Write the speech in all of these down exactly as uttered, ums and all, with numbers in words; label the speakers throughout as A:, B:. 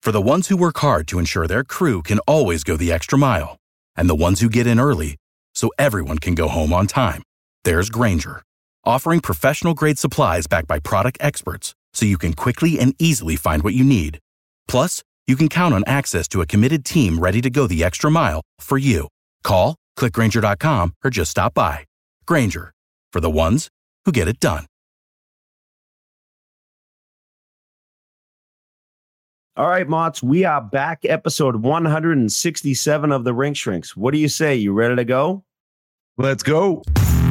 A: For the ones who work hard to ensure their crew can always go the extra mile, and the ones who get in early so everyone can go home on time, there's Grainger, offering professional-grade supplies backed by product experts so you can quickly and easily find what you need. Plus, you can count on access to a committed team ready to go the extra mile for you. Call, click Grainger dot com, or just stop by. Grainger, for the ones who get it done.
B: All right, Mott's, we are back, episode one hundred sixty-seven of the Rink Shrinks. What do you say? You ready to go?
C: Let's go.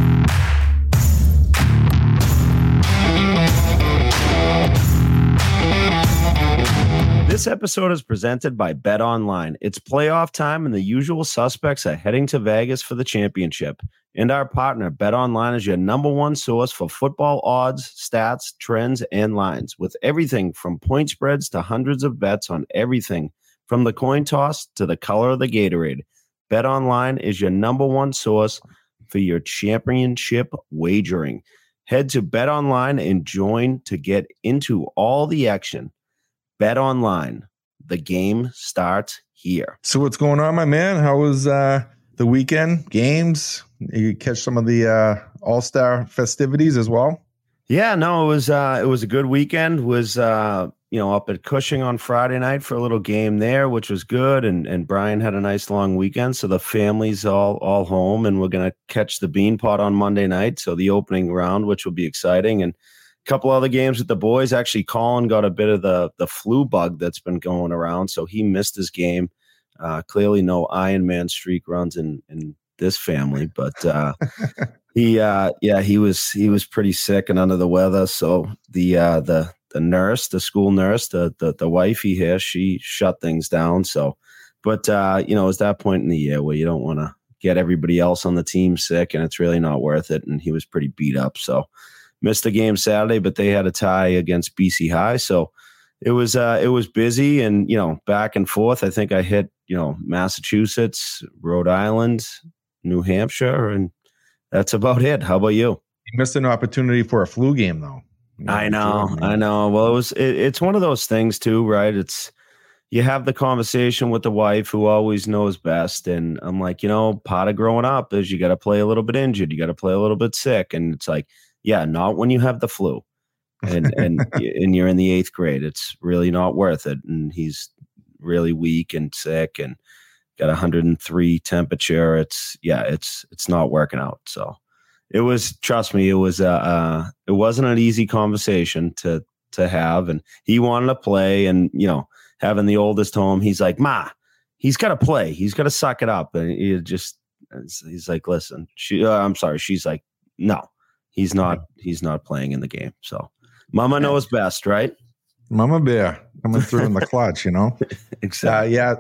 B: This episode is presented by BetOnline. It's playoff time, and the usual suspects are heading to Vegas for the championship. And our partner, BetOnline, is your number one source for football odds, stats, trends, and lines, with everything from point spreads to hundreds of bets on everything, from the coin toss to the color of the Gatorade. BetOnline is your number one source for your championship wagering. Head to BetOnline and join to get into all the action. BetOnline, the game starts here.
C: So what's going on, my man? How was uh, the weekend? Games? You catch some of the uh, All-Star festivities as well?
B: Yeah, no, it was uh, it was a good weekend. Was uh, you know up at Cushing on Friday night for a little game there, which was good. And and Brian had a nice long weekend, so the family's all all home, and we're gonna catch the Bean Pot on Monday night. So the opening round, which will be exciting, and a couple other games with the boys. Actually, Colin got a bit of the the flu bug that's been going around, so he missed his game. Uh, clearly, no Iron Man streak runs in in this family, but uh, he, uh, yeah, he was he was pretty sick and under the weather. So the uh, the the nurse, the school nurse, the the the wifey here, she shut things down. So, but uh, you know, it's that point in the year where you don't want to get everybody else on the team sick, and it's really not worth it. And he was pretty beat up, so missed the game Saturday. But they had a tie against B C High, so it was uh, it was busy and you know back and forth. I think I hit you know Massachusetts, Rhode Island, New Hampshire, and that's about it. How about you?
C: You missed an opportunity for a flu game, though. You know,
B: I know, I know. Well, it was. It, it's one of those things, too, right? It's you have the conversation with the wife who always knows best, and I'm like, you know, part of growing up is you got to play a little bit injured, you got to play a little bit sick, and it's like, yeah, not when you have the flu, and and and you're in the eighth grade. It's really not worth it. And he's really weak and sick, and got one hundred three temperature. It's yeah, it's it's not working out. So it was, trust me, it was uh, uh it wasn't an easy conversation to to have. And he wanted to play, and you know, having the oldest home, he's like, Ma, he's got to play. He's got to suck it up. And he just he's like, listen, she, uh, I'm sorry. She's like, no, he's not. He's not playing in the game. So Mama knows best, right?
C: Mama Bear coming through in the clutch, you know.
B: Exactly.
C: Uh, yeah.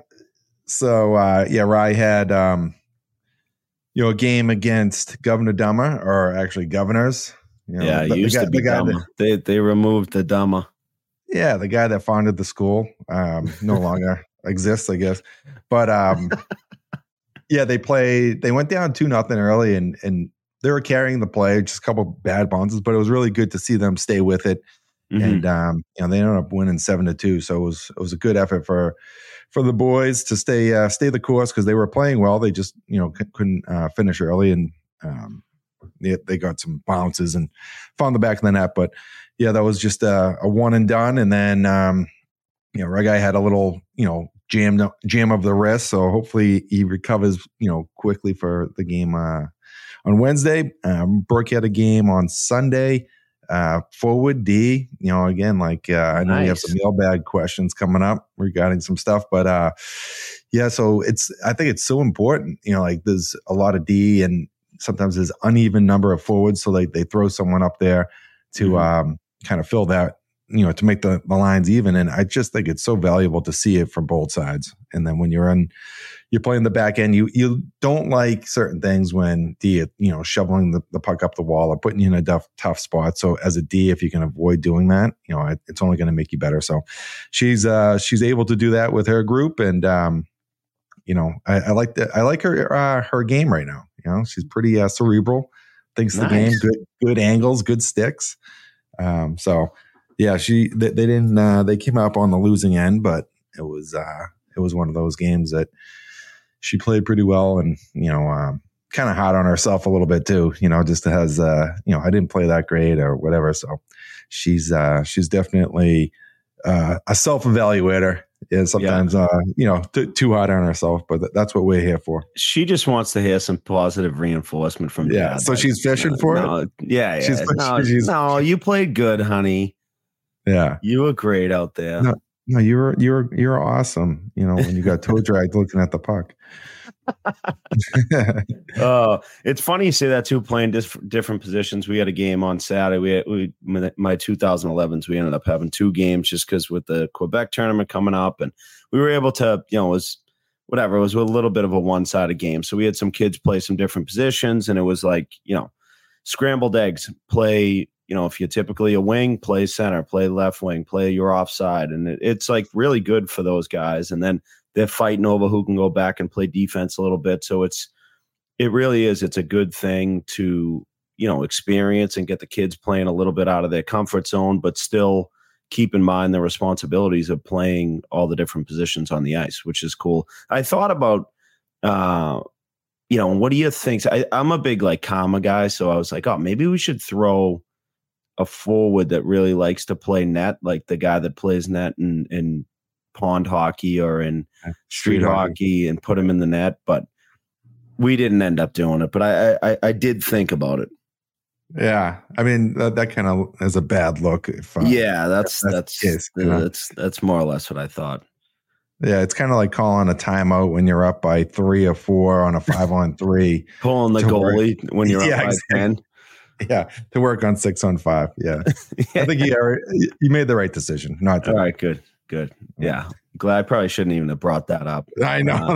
C: So, uh, yeah, Rye had, um, you know, a game against Governor Dummer, or actually governors. You know,
B: yeah,
C: the,
B: it used
C: the guy,
B: to be
C: the guy
B: Dummer.
C: that,
B: They they removed the Dummer.
C: Yeah, the guy that founded the school um, no longer exists, I guess. But um, yeah, they played. They went down two nothing early, and and they were carrying the play. Just a couple bad bounces, but it was really good to see them stay with it. Mm-hmm. And um, you know, they ended up winning seven to two. So it was it was a good effort for. for the boys to stay uh, stay the course, because they were playing well. They just you know c- couldn't uh, finish early, and um, they, they got some bounces and found the back of the net. But yeah, that was just a, a one and done. And then um, you know, Reggie had a little you know jam jam of the wrist, so hopefully he recovers you know quickly for the game uh, on Wednesday. Um, Brooke had a game on Sunday. Uh, forward D, you know, again, like uh, I know nice. We have some mailbag questions coming up regarding some stuff, but uh, yeah, so it's, I think it's so important, you know, like there's a lot of D and sometimes there's uneven number of forwards. So like they throw someone up there to mm-hmm. um, kind of fill that, you know, to make the, the lines even. And I just think it's so valuable to see it from both sides. And then when you're in, you're playing the back end, you you don't like certain things when D, you know, shoveling the, the puck up the wall or putting you in a tough, tough spot. So as a D, if you can avoid doing that, you know, it, it's only going to make you better. So she's uh, she's able to do that with her group, and um, you know, I, I like that. I like her uh, her game right now. You know, she's pretty uh, cerebral, thinks nice. The game, good good angles, good sticks. Um, so yeah, she they, they didn't uh, they came up on the losing end, but it was uh, it was one of those games that she played pretty well, and you know, um, kind of hard on herself a little bit too. You know, just has uh, you know, I didn't play that great or whatever. So she's uh, she's definitely uh, a self evaluator. Yeah, sometimes, yeah. Uh, you know, t- too hard on herself, but th- that's what we're here for.
B: She just wants to hear some positive reinforcement from
C: yeah.
B: dad.
C: So she's fishing
B: no,
C: for
B: no,
C: it.
B: Yeah, yeah.
C: She's,
B: no,
C: she's,
B: no, you played good, honey.
C: Yeah,
B: you were great out there.
C: No, no, you were you were you were awesome. You know, when you got toe dragged looking at the puck.
B: Oh, it's funny you say that too. Playing dis- different positions. We had a game on Saturday. We, had, we my twenty elevens. We ended up having two games just because with the Quebec tournament coming up, and we were able to, you know, it was whatever. It was a little bit of a one sided game. So we had some kids play some different positions, and it was like, you know, scrambled eggs. Play, you know, if you're typically a wing, play center, play left wing, play your offside, and it, it's like really good for those guys. And then they're fighting over who can go back and play defense a little bit. So it's, it really is. It's a good thing to, you know, experience and get the kids playing a little bit out of their comfort zone, but still keep in mind the responsibilities of playing all the different positions on the ice, which is cool. I thought about, uh, you know, what do you think? I, I'm a big like karma guy. So I was like, oh, maybe we should throw a forward that really likes to play net, like the guy that plays net in, in pond hockey or in street hockey, and put him in the net. But we didn't end up doing it. But I, I, I did think about it.
C: Yeah, I mean that, that kind of is a bad look. If, uh,
B: yeah, that's that's that's,
C: case,
B: uh, that's that's more or less what I thought.
C: Yeah, it's kind of like calling a timeout when you're up by three or four on a five on three.
B: Pulling the goalie work. When you're
C: yeah,
B: up by
C: exactly.
B: ten.
C: Yeah, to work on six on five. Yeah, I think you you made the right decision. Not to.
B: All right, good, good. Yeah, glad. I probably shouldn't even have brought that up.
C: I know.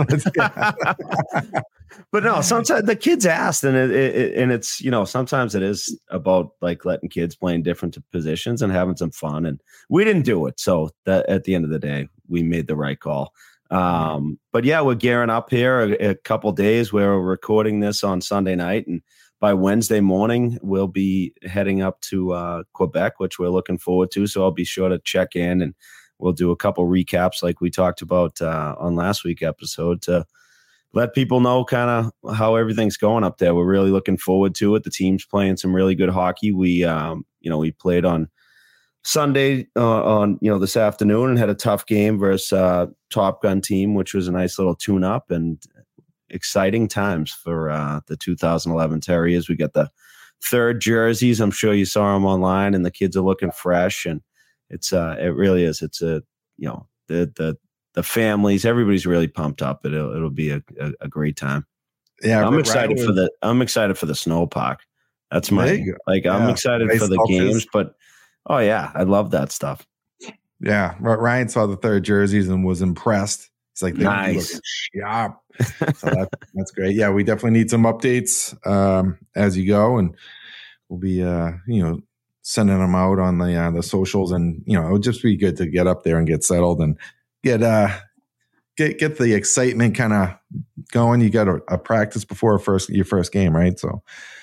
B: Uh, But no, sometimes the kids asked, and it, it and it's, you know, sometimes it is about like letting kids play in different positions and having some fun. And we didn't do it, so that at the end of the day, we made the right call. Um, but yeah, we're gearing up here a, a couple days. Where we're recording this on Sunday night, and by Wednesday morning, we'll be heading up to uh, Quebec, which we're looking forward to. So I'll be sure to check in, and we'll do a couple recaps like we talked about uh, on last week's episode to let people know kind of how everything's going up there. We're really looking forward to it. The team's playing some really good hockey. We, um, you know, we played on Sunday uh, on, you know, this afternoon and had a tough game versus uh, Top Gun team, which was a nice little tune up and exciting times for uh, the two thousand eleven Terriers. We got the third jerseys. I'm sure you saw them online, and the kids are looking fresh. And it's, uh, it really is. It's a, you know, the, the, the families, everybody's really pumped up. It'll it'll be a, a, a great time.
C: Yeah,
B: I'm excited for the I'm excited for the snowpark. That's my like I'm yeah, excited for the games, is. But oh yeah, I love that stuff.
C: Yeah, Ryan saw the third jerseys and was impressed. He's like,
B: nice,
C: sharp. So that, that's great. Yeah, we definitely need some updates um, as you go, and we'll be uh, you know sending them out on the uh, the socials, and you know it'll just be good to get up there and get settled and get uh get get the excitement kind of going. You got a, a practice before first your first game, right? So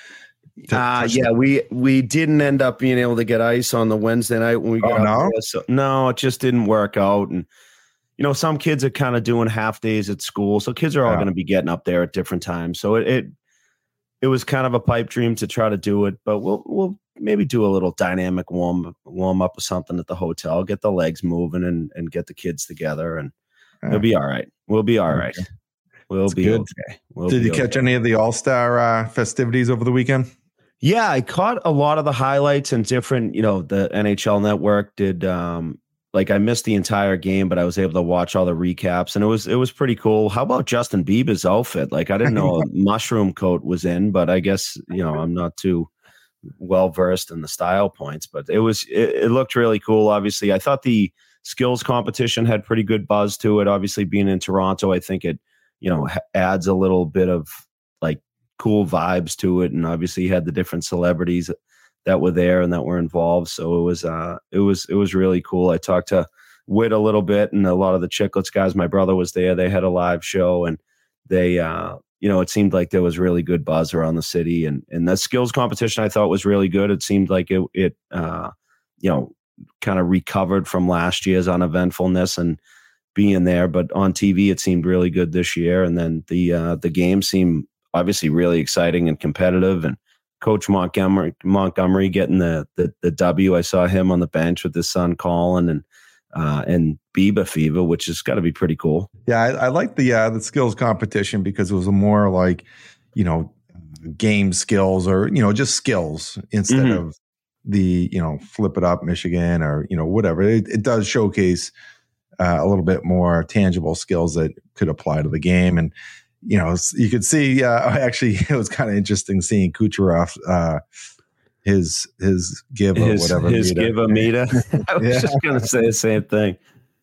B: uh yeah, we we didn't end up being able to get ice on the Wednesday night when we got
C: oh, no?
B: there, so no, it just didn't work out. And you know, some kids are kind of doing half days at school, so kids are all yeah. going to be getting up there at different times. So it, it it was kind of a pipe dream to try to do it, but we'll we'll maybe do a little dynamic warm warm up or something at the hotel, get the legs moving, and and get the kids together, and yeah. it'll be all right. We'll be all right. We'll That's be good. okay. We'll
C: Did
B: be
C: you
B: okay.
C: catch any of the All-Star uh, festivities over the weekend?
B: Yeah, I caught a lot of the highlights and different, you know, the N H L Network did. Um, like I missed the entire game, but I was able to watch all the recaps, and it was it was pretty cool. How about Justin Bieber's outfit? Like I didn't know a mushroom coat was in, but I guess you know I'm not too well versed in the style points, but it was it, it looked really cool. Obviously, I thought the skills competition had pretty good buzz to it. Obviously, being in Toronto, I think it you know adds a little bit of like cool vibes to it, and obviously, you had the different celebrities that were there and that were involved. So it was, uh, it was, it was really cool. I talked to Whit a little bit, and a lot of the Chicklets guys. My brother was there. They had a live show, and they, uh, you know, it seemed like there was really good buzz around the city, and and the skills competition I thought was really good. It seemed like it, it, uh, you know, kind of recovered from last year's uneventfulness, and being there, but on T V it seemed really good this year. And then the uh, the game seemed obviously really exciting and competitive. And Coach Montgomery Montgomery getting the the, the W. I saw him on the bench with his son Colin and uh, and Biba Fever, which has got to be pretty cool.
C: Yeah, I, I like the uh, the skills competition because it was a more like, you know, game skills or, you know, just skills instead mm-hmm. of the, you know, flip it up Michigan or, you know, whatever. It, it does showcase uh, a little bit more tangible skills that could apply to the game. And, you know, you could see, uh, actually, it was kind of interesting seeing Kucherov, uh, his, his give or
B: his,
C: whatever.
B: His meter. give a meter. I was yeah. just going to say the same thing.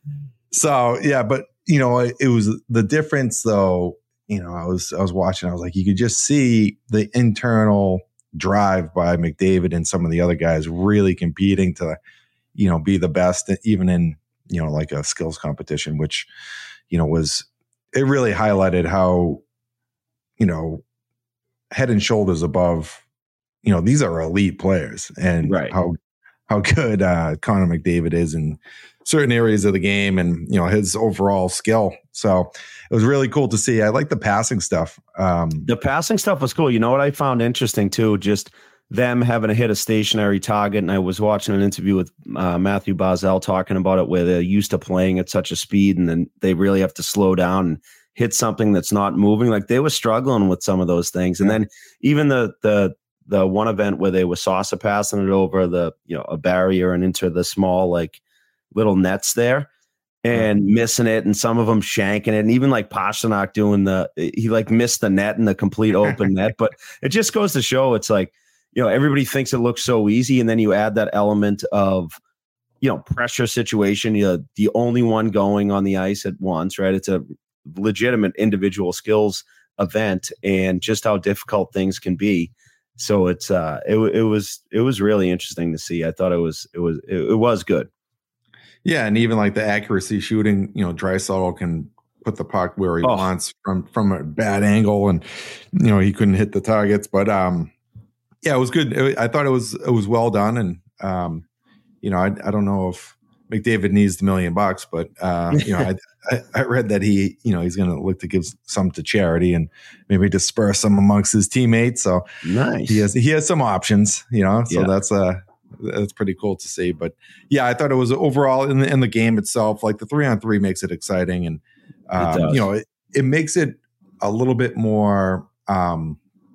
C: So, yeah, but, you know, it, it was the difference though. You know, I was I was watching. I was like, you could just see the internal drive by McDavid and some of the other guys really competing to, you know, be the best, even in, you know, like a skills competition, which, you know, was it really highlighted how, you know, head and shoulders above, you know, these are elite players, and
B: right.
C: how how good uh, Connor McDavid is in certain areas of the game, and, you know, his overall skill. So it was really cool to see. I like the passing stuff. Um,
B: the passing stuff was cool. You know what I found interesting too? Just them having to hit a stationary target. And I was watching an interview with uh, Matthew Barzell talking about it, where they're used to playing at such a speed, and then they really have to slow down and hit something that's not moving. Like they were struggling with some of those things. And yeah. then even the the the one event where they were saucer passing it over the, you know, a barrier and into the small like little nets there. And yeah. missing it, and some of them shanking it, and even like Pasternak doing the, he like missed the net in the complete open net. But it just goes to show, it's like, you know, everybody thinks it looks so easy, and then you add that element of, you know, pressure situation. You're the only one going on the ice at once, right? It's a legitimate individual skills event, and just how difficult things can be. So it's uh, it it was it was really interesting to see. I thought it was it was it, it was good.
C: Yeah, and even like the accuracy shooting, you know, Draisaitl can put the puck where he oh. wants from from a bad angle, and, you know, he couldn't hit the targets. But um, yeah, it was good. It, I thought it was it was well done, and um, you know, I I don't know if McDavid needs the million bucks, but uh, you know, I, I I read that he, you know, he's going to look to give some to charity and maybe disperse some amongst his teammates. So
B: nice.
C: He has he has some options, you know. So
B: yeah.
C: that's a. Uh, That's pretty cool to see. But yeah, I thought it was overall in the in the game itself, like the three on three makes it exciting, and um, you know, it, it makes it a little bit more, um,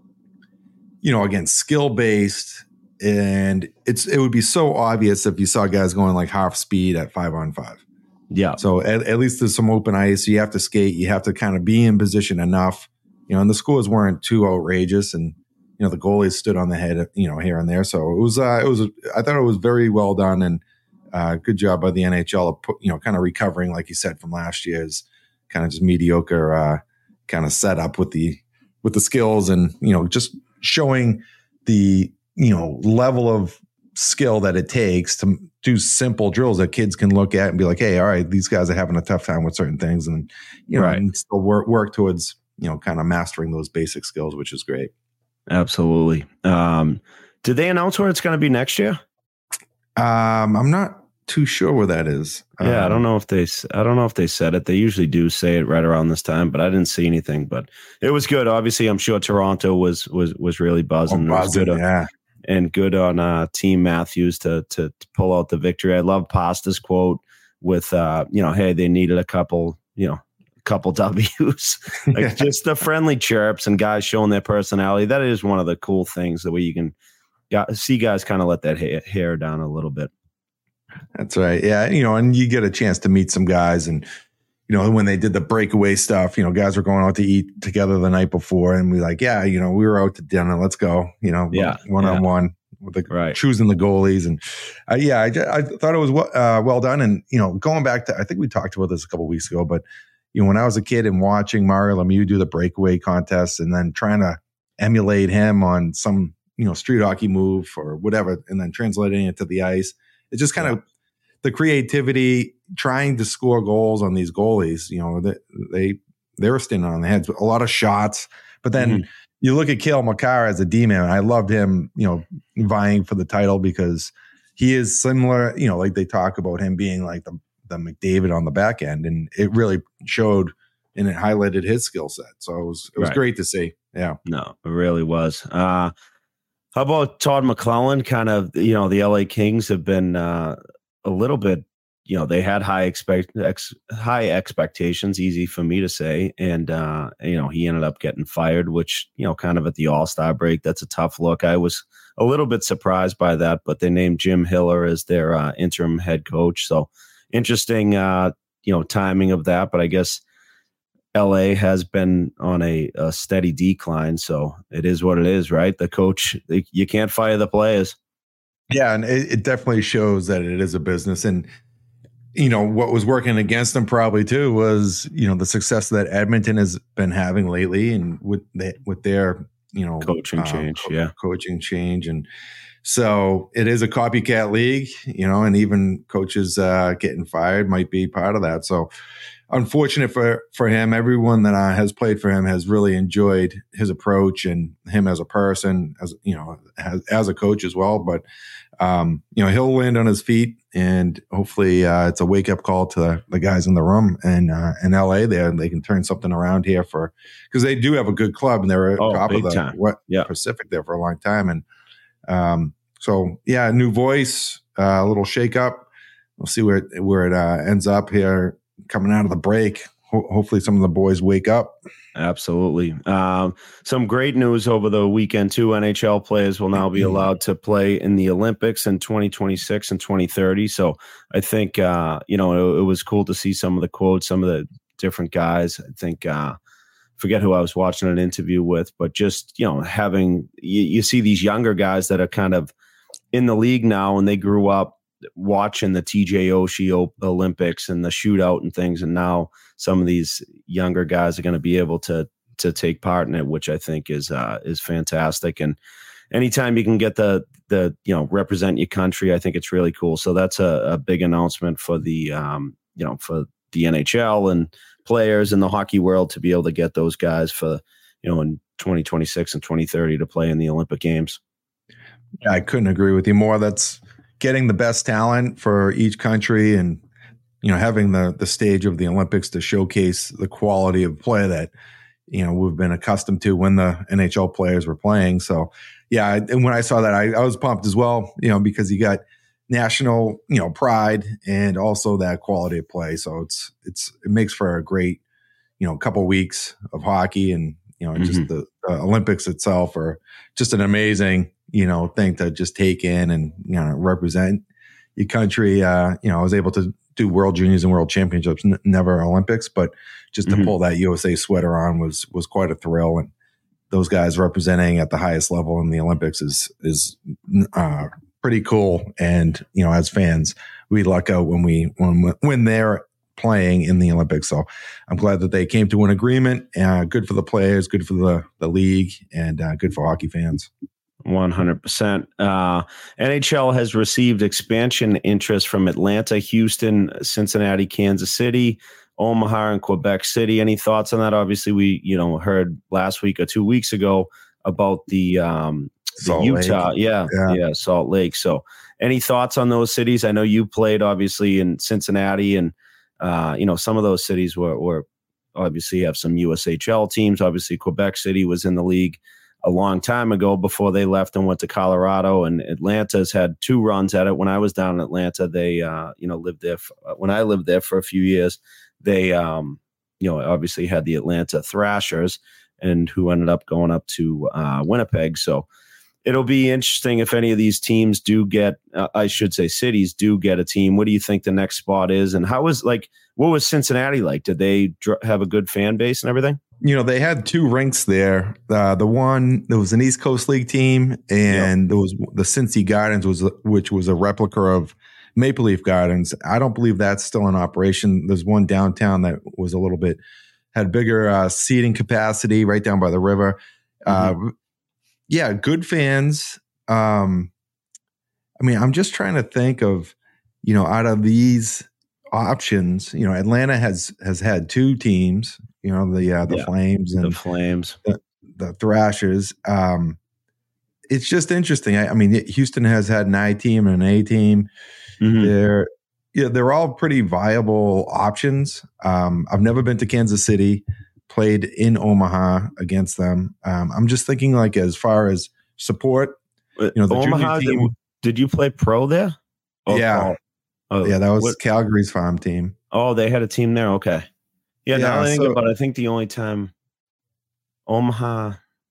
C: you know, again, skill based, and it's it would be so obvious if you saw guys going like half speed at five on five.
B: Yeah.
C: So at, at least there's some open ice. You have to skate. You have to kind of be in position enough, you know. And the scores weren't too outrageous, and, you know, the goalies stood on the head, you know, here and there. So it was, uh, it was, I thought it was very well done, and uh, good job by the N H L of, put, you know, kind of recovering, like you said, from last year's kind of just mediocre uh, kind of setup with the, with the skills, and, you know, just showing the, you know, level of skill that it takes to do simple drills that kids can look at and be like, hey, all right, these guys are having a tough time with certain things, and, you know, right. and still work, work towards, you know, kind of mastering those basic skills, which is great.
B: Absolutely. Um, did they announce where it's going to be next year?
C: Um, I'm not too sure where that is.
B: Yeah,
C: um,
B: I don't know if they. I don't know if they said it. They usually do say it right around this time, but I didn't see anything. But it was good. Obviously, I'm sure Toronto was was was really buzzing.
C: Oh, buzzing,
B: it was good,
C: yeah.
B: And good on uh, Team Matthews to, to to pull out the victory. I love Pasta's quote with, uh, you know, hey, they needed a couple, you know. couple W's, like yeah. just the friendly chirps and guys showing their personality. That is one of the cool things, the way you can got, see guys kind of let that hair, hair down a little bit.
C: That's right. Yeah. You know, and you get a chance to meet some guys, and, you know, when they did the breakaway stuff, you know, guys were going out to eat together the night before, and we like, yeah, you know, we were out to dinner. Let's go, you know,
B: yeah,
C: one on one with the right. choosing the goalies. And uh, yeah, I, I thought it was uh, well done. And, you know, going back to, I think we talked about this a couple of weeks ago, but, you know, when I was a kid and watching Mario Lemieux do the breakaway contest and then trying to emulate him on some, you know, street hockey move or whatever, and then translating it to the ice, it just kind of the creativity, trying to score goals on these goalies. You know, they they, they were standing on the heads, a lot of shots. But then mm-hmm. you look at Cale Makar as a D-man. I loved him, you know, vying for the title because he is similar. You know, like they talk about him being like the the McDavid on the back end, and it really showed and it highlighted his skill set. So it was it was
B: Right.
C: great to see. Yeah,
B: No, it really was. Uh, how about Todd McClellan? Kind of, you know, the L A Kings have been uh, a little bit, you know, they had high expect ex, high expectations. Easy for me to say, and uh, you know, he ended up getting fired, which, you know, kind of at the All-Star break. That's a tough look. I was a little bit surprised by that, but they named Jim Hiller as their uh, interim head coach. So interesting, uh, you know, timing of that. But I guess L A has been on a, a steady decline, so it is what it is, right? The coach, you can't fire the players.
C: Yeah, and it, it definitely shows that it is a business. And you know what was working against them probably too was, you know, the success that Edmonton has been having lately, and with the, with their, you know,
B: coaching
C: um,
B: change,
C: co-
B: yeah,
C: coaching change, and so it is a copycat league, you know, and even coaches uh, getting fired might be part of that. So unfortunate for for him. Everyone that uh, has played for him has really enjoyed his approach and him as a person, as you know, as, as a coach as well. But um, you know, he'll land on his feet, and hopefully uh, it's a wake up call to the, the guys in the room and uh, in L A. There, and they can turn something around here for because they do have a good club, and they're
B: oh,
C: top of the
B: time.
C: what
B: yeah.
C: Pacific there for a long time. And um, so yeah, new voice, uh, a little shake up. We'll see where it, where it uh, ends up here coming out of the break. Ho- hopefully, some of the boys wake up.
B: Absolutely. Um, some great news over the weekend, too. N H L players will now be allowed to play in the Olympics in twenty twenty-six and twenty thirty. So I think, uh, you know, it, it was cool to see some of the quotes, some of the different guys. I think, uh, forget who I was watching an interview with, but just, you know, having, you, you see these younger guys that are kind of in the league now, and they grew up watching the T J Oshie Olympics and the shootout and things, and now some of these younger guys are going to be able to to take part in it, which I think is uh, is fantastic. And anytime you can get the the you know represent your country, I think it's really cool. So that's a, a big announcement for the um, you know for the N H L and players in the hockey world to be able to get those guys for you know in twenty twenty-six and twenty thirty to play in the Olympic Games.
C: Yeah, I couldn't agree with you more. That's getting the best talent for each country, and you know, having the the stage of the Olympics to showcase the quality of play that you know we've been accustomed to when the N H L players were playing. So, yeah, and when I saw that, I, I was pumped as well. You know, because you got national, you know, pride and also that quality of play. So it's it's it makes for a great, you know, couple weeks of hockey, and you know, mm-hmm. just the, the Olympics itself are just an amazing, you know, thing to just take in and, you know, represent your country. Uh, you know, I was able to do World Juniors and World Championships, n- never Olympics, but just to mm-hmm. pull that U S A sweater on was was quite a thrill. And those guys representing at the highest level in the Olympics is is uh, pretty cool. And you know, as fans, we luck out when we when when they're playing in the Olympics. So I'm glad that they came to an agreement. Uh, good for the players, good for the the league, and uh, good for hockey fans.
B: one hundred percent. Uh, N H L has received expansion interest from Atlanta, Houston, Cincinnati, Kansas City, Omaha, and Quebec City. Any thoughts on that? Obviously, we you know heard last week or two weeks ago about the, um, the Utah, yeah, yeah, yeah, Salt Lake. So, any thoughts on those cities? I know you played obviously in Cincinnati, and uh, you know some of those cities were, were obviously have some U S H L teams. Obviously, Quebec City was in the league a long time ago before they left and went to Colorado, and Atlanta's had two runs at it. When I was down in Atlanta, they, uh, you know, lived there. For, when I lived there for a few years, they, um, you know, obviously had the Atlanta Thrashers, and who ended up going up to uh, Winnipeg. So it'll be interesting if any of these teams do get, uh, I should say cities do get a team. What do you think the next spot is? And how was like, what was Cincinnati like? Did they dr- have a good fan base and everything?
C: You know, they had two rinks there. Uh, the one, there was an East Coast League team, and yep. there was the Cincy Gardens, was which was a replica of Maple Leaf Gardens. I don't believe that's still in operation. There's one downtown that was a little bit, had bigger uh, seating capacity right down by the river. Mm-hmm. Uh, yeah, good fans. Um, I mean, I'm just trying to think of, you know, out of these options, you know, Atlanta has has had two teams. You know, the uh, the yeah, Flames and
B: the Flames,
C: the, the Thrashers. Um, it's just interesting. I, I mean, Houston has had an I team and an A team. Mm-hmm. They're, yeah, they're all pretty viable options. Um, I've never been to Kansas City, played in Omaha against them. Um, I'm just thinking like as far as support, you know, the
B: Omaha,
C: junior team.
B: did, did you play pro there?
C: Oh, yeah. Oh, yeah, that was what? Calgary's farm team.
B: Oh, they had a team there? Okay. Yeah, yeah now I think so, about it, I think the only time Omaha,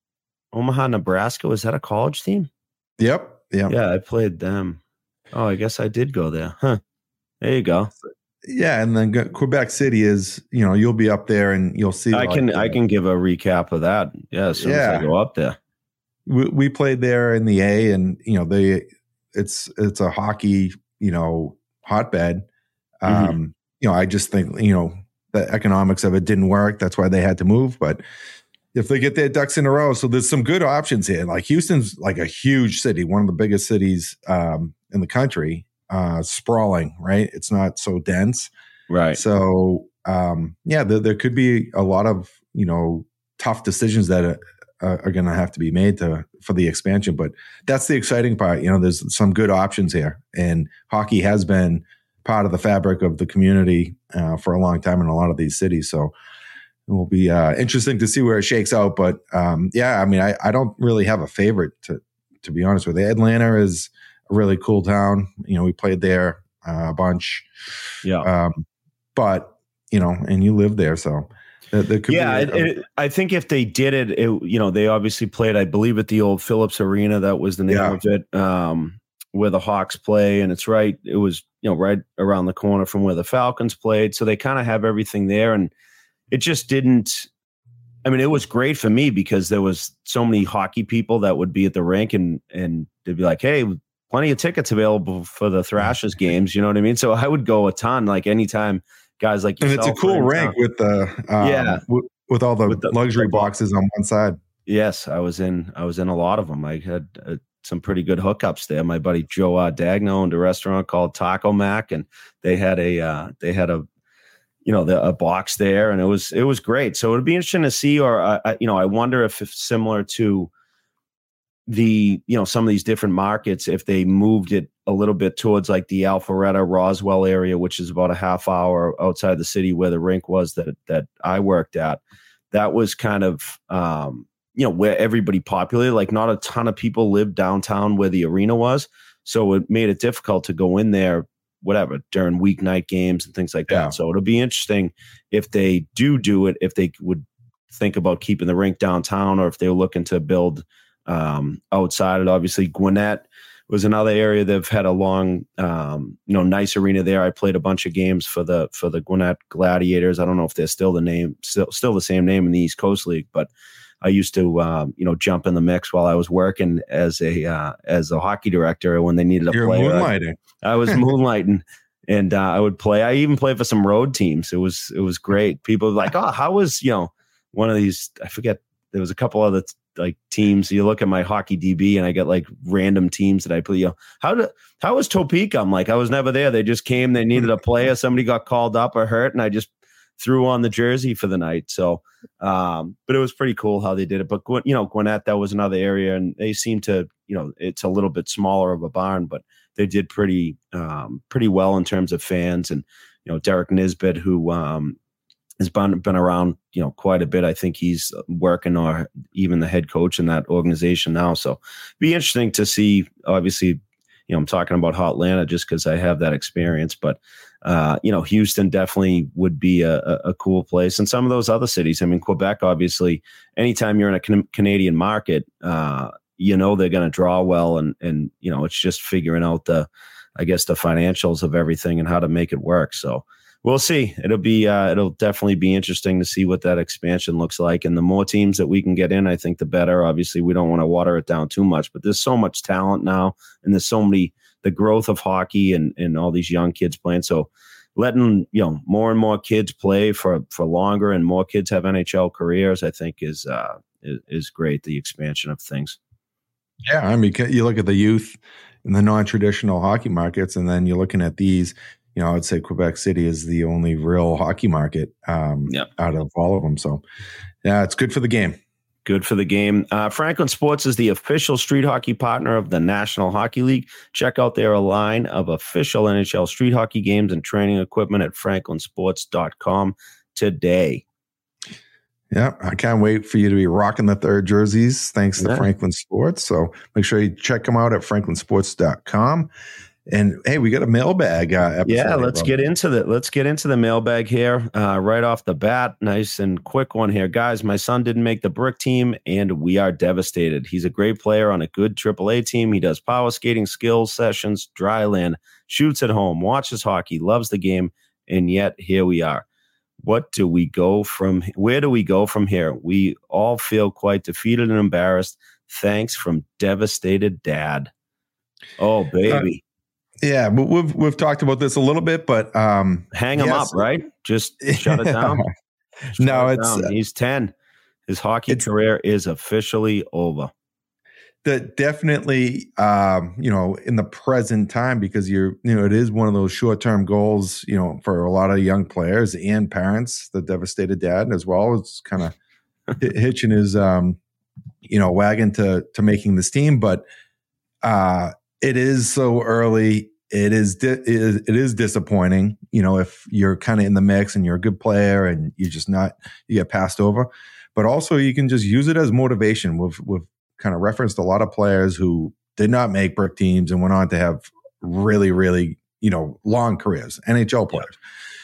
B: Omaha, Nebraska, was that a college team?
C: Yep. Yep.
B: Yeah, I played them. Oh, I guess I did go there. Huh. There you go.
C: Yeah, and then Quebec City is, you know, you'll be up there and you'll see.
B: I can
C: like,
B: I can give a recap of that. Yeah, as soon yeah. as I go up there.
C: We, we played there in the A, and you know they, it's it's a hockey, you know, hotbed. Um, mm-hmm. You know, I just think you know the economics of it didn't work. That's why they had to move. But if they get their ducks in a row, so there's some good options here. Like Houston's like a huge city, one of the biggest cities um, in the country. Uh, sprawling, right? It's not so dense,
B: right?
C: So, um, yeah, there, there could be a lot of you know tough decisions that uh, are going to have to be made to for the expansion. But that's the exciting part. You know, there's some good options here, and hockey has been part of the fabric of the community uh, for a long time in a lot of these cities. So, it will be uh, interesting to see where it shakes out. But um, yeah, I mean, I, I don't really have a favorite to to be honest with you. Atlanta is a really cool town. You know, we played there uh, a bunch.
B: Yeah.
C: Um, but, you know, and you live there. So there, there could
B: yeah,
C: be. A,
B: it, it, I think if they did it, it, you know, they obviously played, I believe, at the old Phillips Arena. That was the name yeah. of it, um, where the Hawks play. And it's right. It was, you know, right around the corner from where the Falcons played. So they kind of have everything there. And it just didn't. I mean, it was great for me because there was so many hockey people that would be at the rink and, and they'd be like, hey, plenty of tickets available for the Thrashers games. You know what I mean? So I would go a ton, like anytime guys like
C: yourself. And it's a cool rink town. with the, um, yeah, w- with all the, with the luxury the, boxes on one side.
B: Yes. I was in, I was in a lot of them. I had uh, some pretty good hookups there. My buddy Joe Dagno owned a restaurant called Taco Mac, and they had a, uh, they had a, you know, the, a box there, and it was, it was great. So it'd be interesting to see, or, uh, you know, I wonder if, if similar to the, you know, some of these different markets, if they moved it a little bit towards like the Alpharetta, Roswell area, which is about a half hour outside the city where the rink was that, that I worked at, that was kind of, um, you know, where everybody populated, like not a ton of people lived downtown where the arena was. So it made it difficult to go in there, whatever, during weeknight games and things like that. Yeah. So it'll be interesting if they do do it, if they would think about keeping the rink downtown, or if they're looking to build um, outside it. Obviously, Gwinnett was another area they've had a long, um, you know, nice arena there. I played a bunch of games for the for the Gwinnett Gladiators. I don't know if they're still the name, still still the same name in the East Coast League, but I used to, um, you know, jump in the mix while I was working as a uh, as a hockey director when they needed a
C: You're
B: player.
C: moonlighting.
B: I, I was moonlighting, and uh, I would play. I even played for some road teams. It was it was great. People were like, oh, how was, you know, one of these? I forget. There was a couple other t- like teams. You look at my hockey D B, and I get like random teams that I play. You know, how did how was Topeka? I'm like, I was never there. They just came. They needed a player. Somebody got called up or hurt, and I just threw on the jersey for the night. So, um, but it was pretty cool how they did it. But, you know, Gwinnett, that was another area, and they seem to, you know, it's a little bit smaller of a barn, but they did pretty, um, pretty well in terms of fans. And, you know, Derek Nisbet, who um, has been, been around, you know, quite a bit. I think he's working, or even the head coach in that organization now. So be interesting to see. Obviously, you know, I'm talking about Hotlanta just because I have that experience, but Uh, you know, Houston definitely would be a, a cool place. And some of those other cities, I mean, Quebec, obviously, anytime you're in a can- Canadian market, uh, you know, they're going to draw well. And, and, you know, it's just figuring out the, I guess, the financials of everything and how to make it work. So we'll see. It'll be, uh, it'll definitely be interesting to see what that expansion looks like. And the more teams that we can get in, I think the better. Obviously, we don't want to water it down too much, but there's so much talent now, and there's so many, the growth of hockey and, and all these young kids playing. So letting, you know, more and more kids play for, for longer and more kids have N H L careers, I think is, uh, is, is great. The expansion of things.
C: Yeah. I mean, you look at the youth in the non-traditional hockey markets, and then you're looking at these, you know, I would say Quebec City is the only real hockey market um,
B: yep.
C: out of all of them. So yeah, it's good for the game.
B: Good for the game. Uh, Franklin Sports is the official street hockey partner of the National Hockey League. Check out their line of official N H L street hockey games and training equipment at franklin sports dot com today.
C: Yeah, I can't wait for you to be rocking the third jerseys thanks to
B: Yeah.
C: Franklin Sports. So make sure you check them out at franklin sports dot com. And hey, we got a mailbag uh, episode.
B: Yeah, let's
C: here,
B: get into the let's get into the mailbag here uh, right off the bat. Nice and quick one here, guys. My son didn't make the brick team, and we are devastated. He's a great player on a good triple A team. He does power skating, skills sessions, dry land, shoots at home, watches hockey, loves the game, and yet here we are. What do we go from? Where do we go from here? We all feel quite defeated and embarrassed. Thanks from devastated dad. Oh, baby.
C: Uh, Yeah, but we've we've talked about this a little bit, but um,
B: hang him
C: yes.
B: up, right? Just shut it down. Shut
C: no,
B: it
C: it's
B: down. He's ten. His hockey career is officially over.
C: That definitely, um, you know, in the present time, because you're, you know, it is one of those short term goals, you know, for a lot of young players and parents. The devastated dad as well is kind of hitching his, um, you know, wagon to to making this team, but. uh It is so early. It is, di- it is it is disappointing, you know, if you're kind of in the mix and you're a good player and you're just not, you get passed over. But also you can just use it as motivation. We've, we've kind of referenced a lot of players who did not make brick teams and went on to have really, really, you know, long careers, N H L players.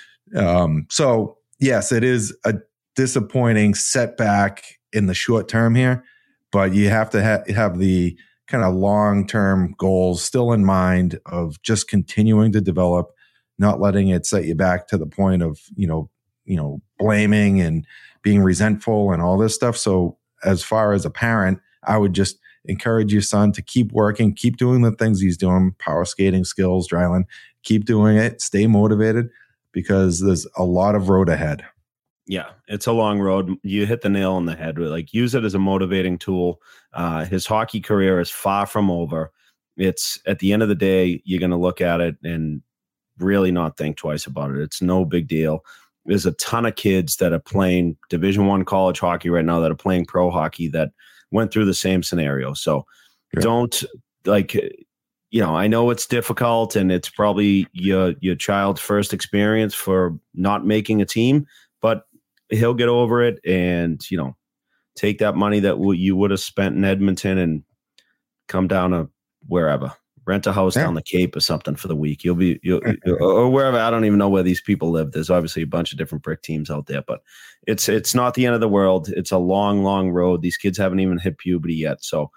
C: Um, so, yes, it is a disappointing setback in the short term here, but you have to ha- have the kind of long-term goals still in mind of just continuing to develop, not letting it set you back to the point of, you know, you know, blaming and being resentful and all this stuff. So as far as a parent, I would just encourage your son to keep working, keep doing the things he's doing, power skating skills, dryland, keep doing it, stay motivated because there's a lot of road ahead.
B: Yeah, it's a long road. You hit the nail on the head. Like, use it as a motivating tool. Uh, his hockey career is far from over. It's at the end of the day, you're going to look at it and really not think twice about it. It's no big deal. There's a ton of kids that are playing Division One college hockey right now that are playing pro hockey that went through the same scenario. So yeah. don't like, you know, I know it's difficult and it's probably your your child's first experience for not making a team, but he'll get over it and, you know, take that money that w- you would have spent in Edmonton and come down to wherever, rent a house yeah. down the Cape or something for the week. You'll be, you'll, or wherever. I don't even know where these people live. There's obviously a bunch of different brick teams out there, but it's, it's not the end of the world. It's a long, long road. These kids haven't even hit puberty yet. So,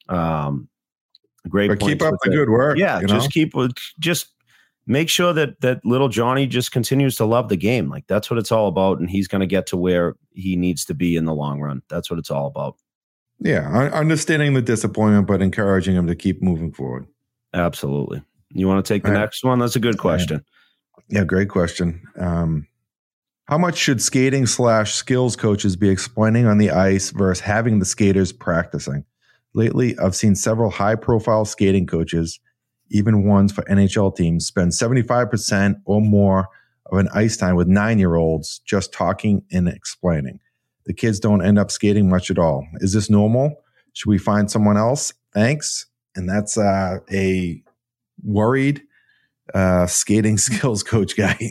B: um, great.
C: But keep up the good work.
B: Yeah.
C: You
B: just
C: know?
B: keep, just, make sure that that little Johnny just continues to love the game. Like, that's what it's all about. And he's going to get to where he needs to be in the long run. That's what it's all about.
C: Yeah. Understanding the disappointment, but encouraging him to keep moving forward.
B: Absolutely. You want to take the
C: right.
B: next one? That's a good question.
C: Yeah. Great question. Um, how much should skating slash skills coaches be explaining on the ice versus having the skaters practicing? Lately, I've seen several high profile skating coaches, even ones for N H L teams, spend seventy-five percent or more of an ice time with nine-year-olds just talking and explaining. The kids don't end up skating much at all. Is this normal? Should we find someone else? Thanks. And that's uh, a worried uh, skating skills coach guy.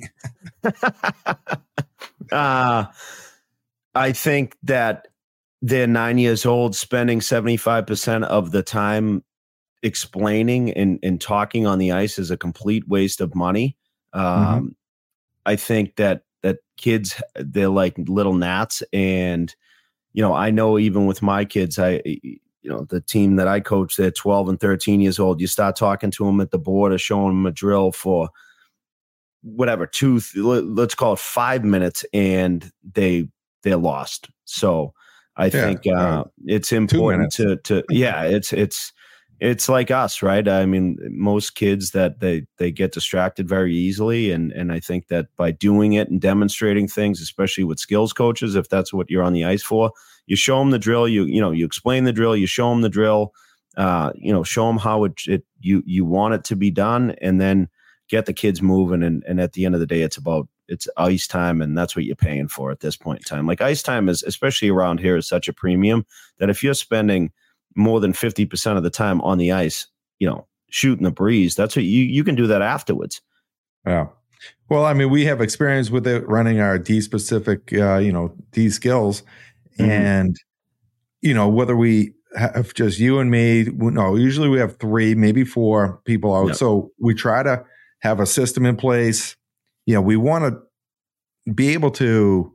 B: uh, I think that they're nine years old, spending seventy-five percent of the time explaining and, and talking on the ice is a complete waste of money. Um, mm-hmm. I think that that kids, they're like little gnats. And, you know, I know even with my kids, I, you know, the team that I coach, they're twelve and thirteen years old. You start talking to them at the board or showing them a drill for whatever, two, let's call it five minutes, and they, they're lost. So I yeah, think uh, right. it's important to, to, yeah, it's, it's, It's like us, right? I mean, most kids that they they get distracted very easily, and and I think that by doing it and demonstrating things, especially with skills coaches, if that's what you're on the ice for, you show them the drill. You you know you explain the drill. You show them the drill. Uh, you know, show them how it, it you you want it to be done, and then get the kids moving. And and at the end of the day, it's about it's ice time, and that's what you're paying for at this point in time. Like ice time is, especially around here, is such a premium that if you're spending more than fifty percent of the time on the ice, you know, shooting the breeze, that's what you, you can do that afterwards.
C: Yeah. Well, I mean, we have experience with it running our D specific, uh, you know, D skills. Mm-hmm. And, you know, whether we have just you and me, no, usually we have three, maybe four people out. Yep. So we try to have a system in place. You know, we want to be able to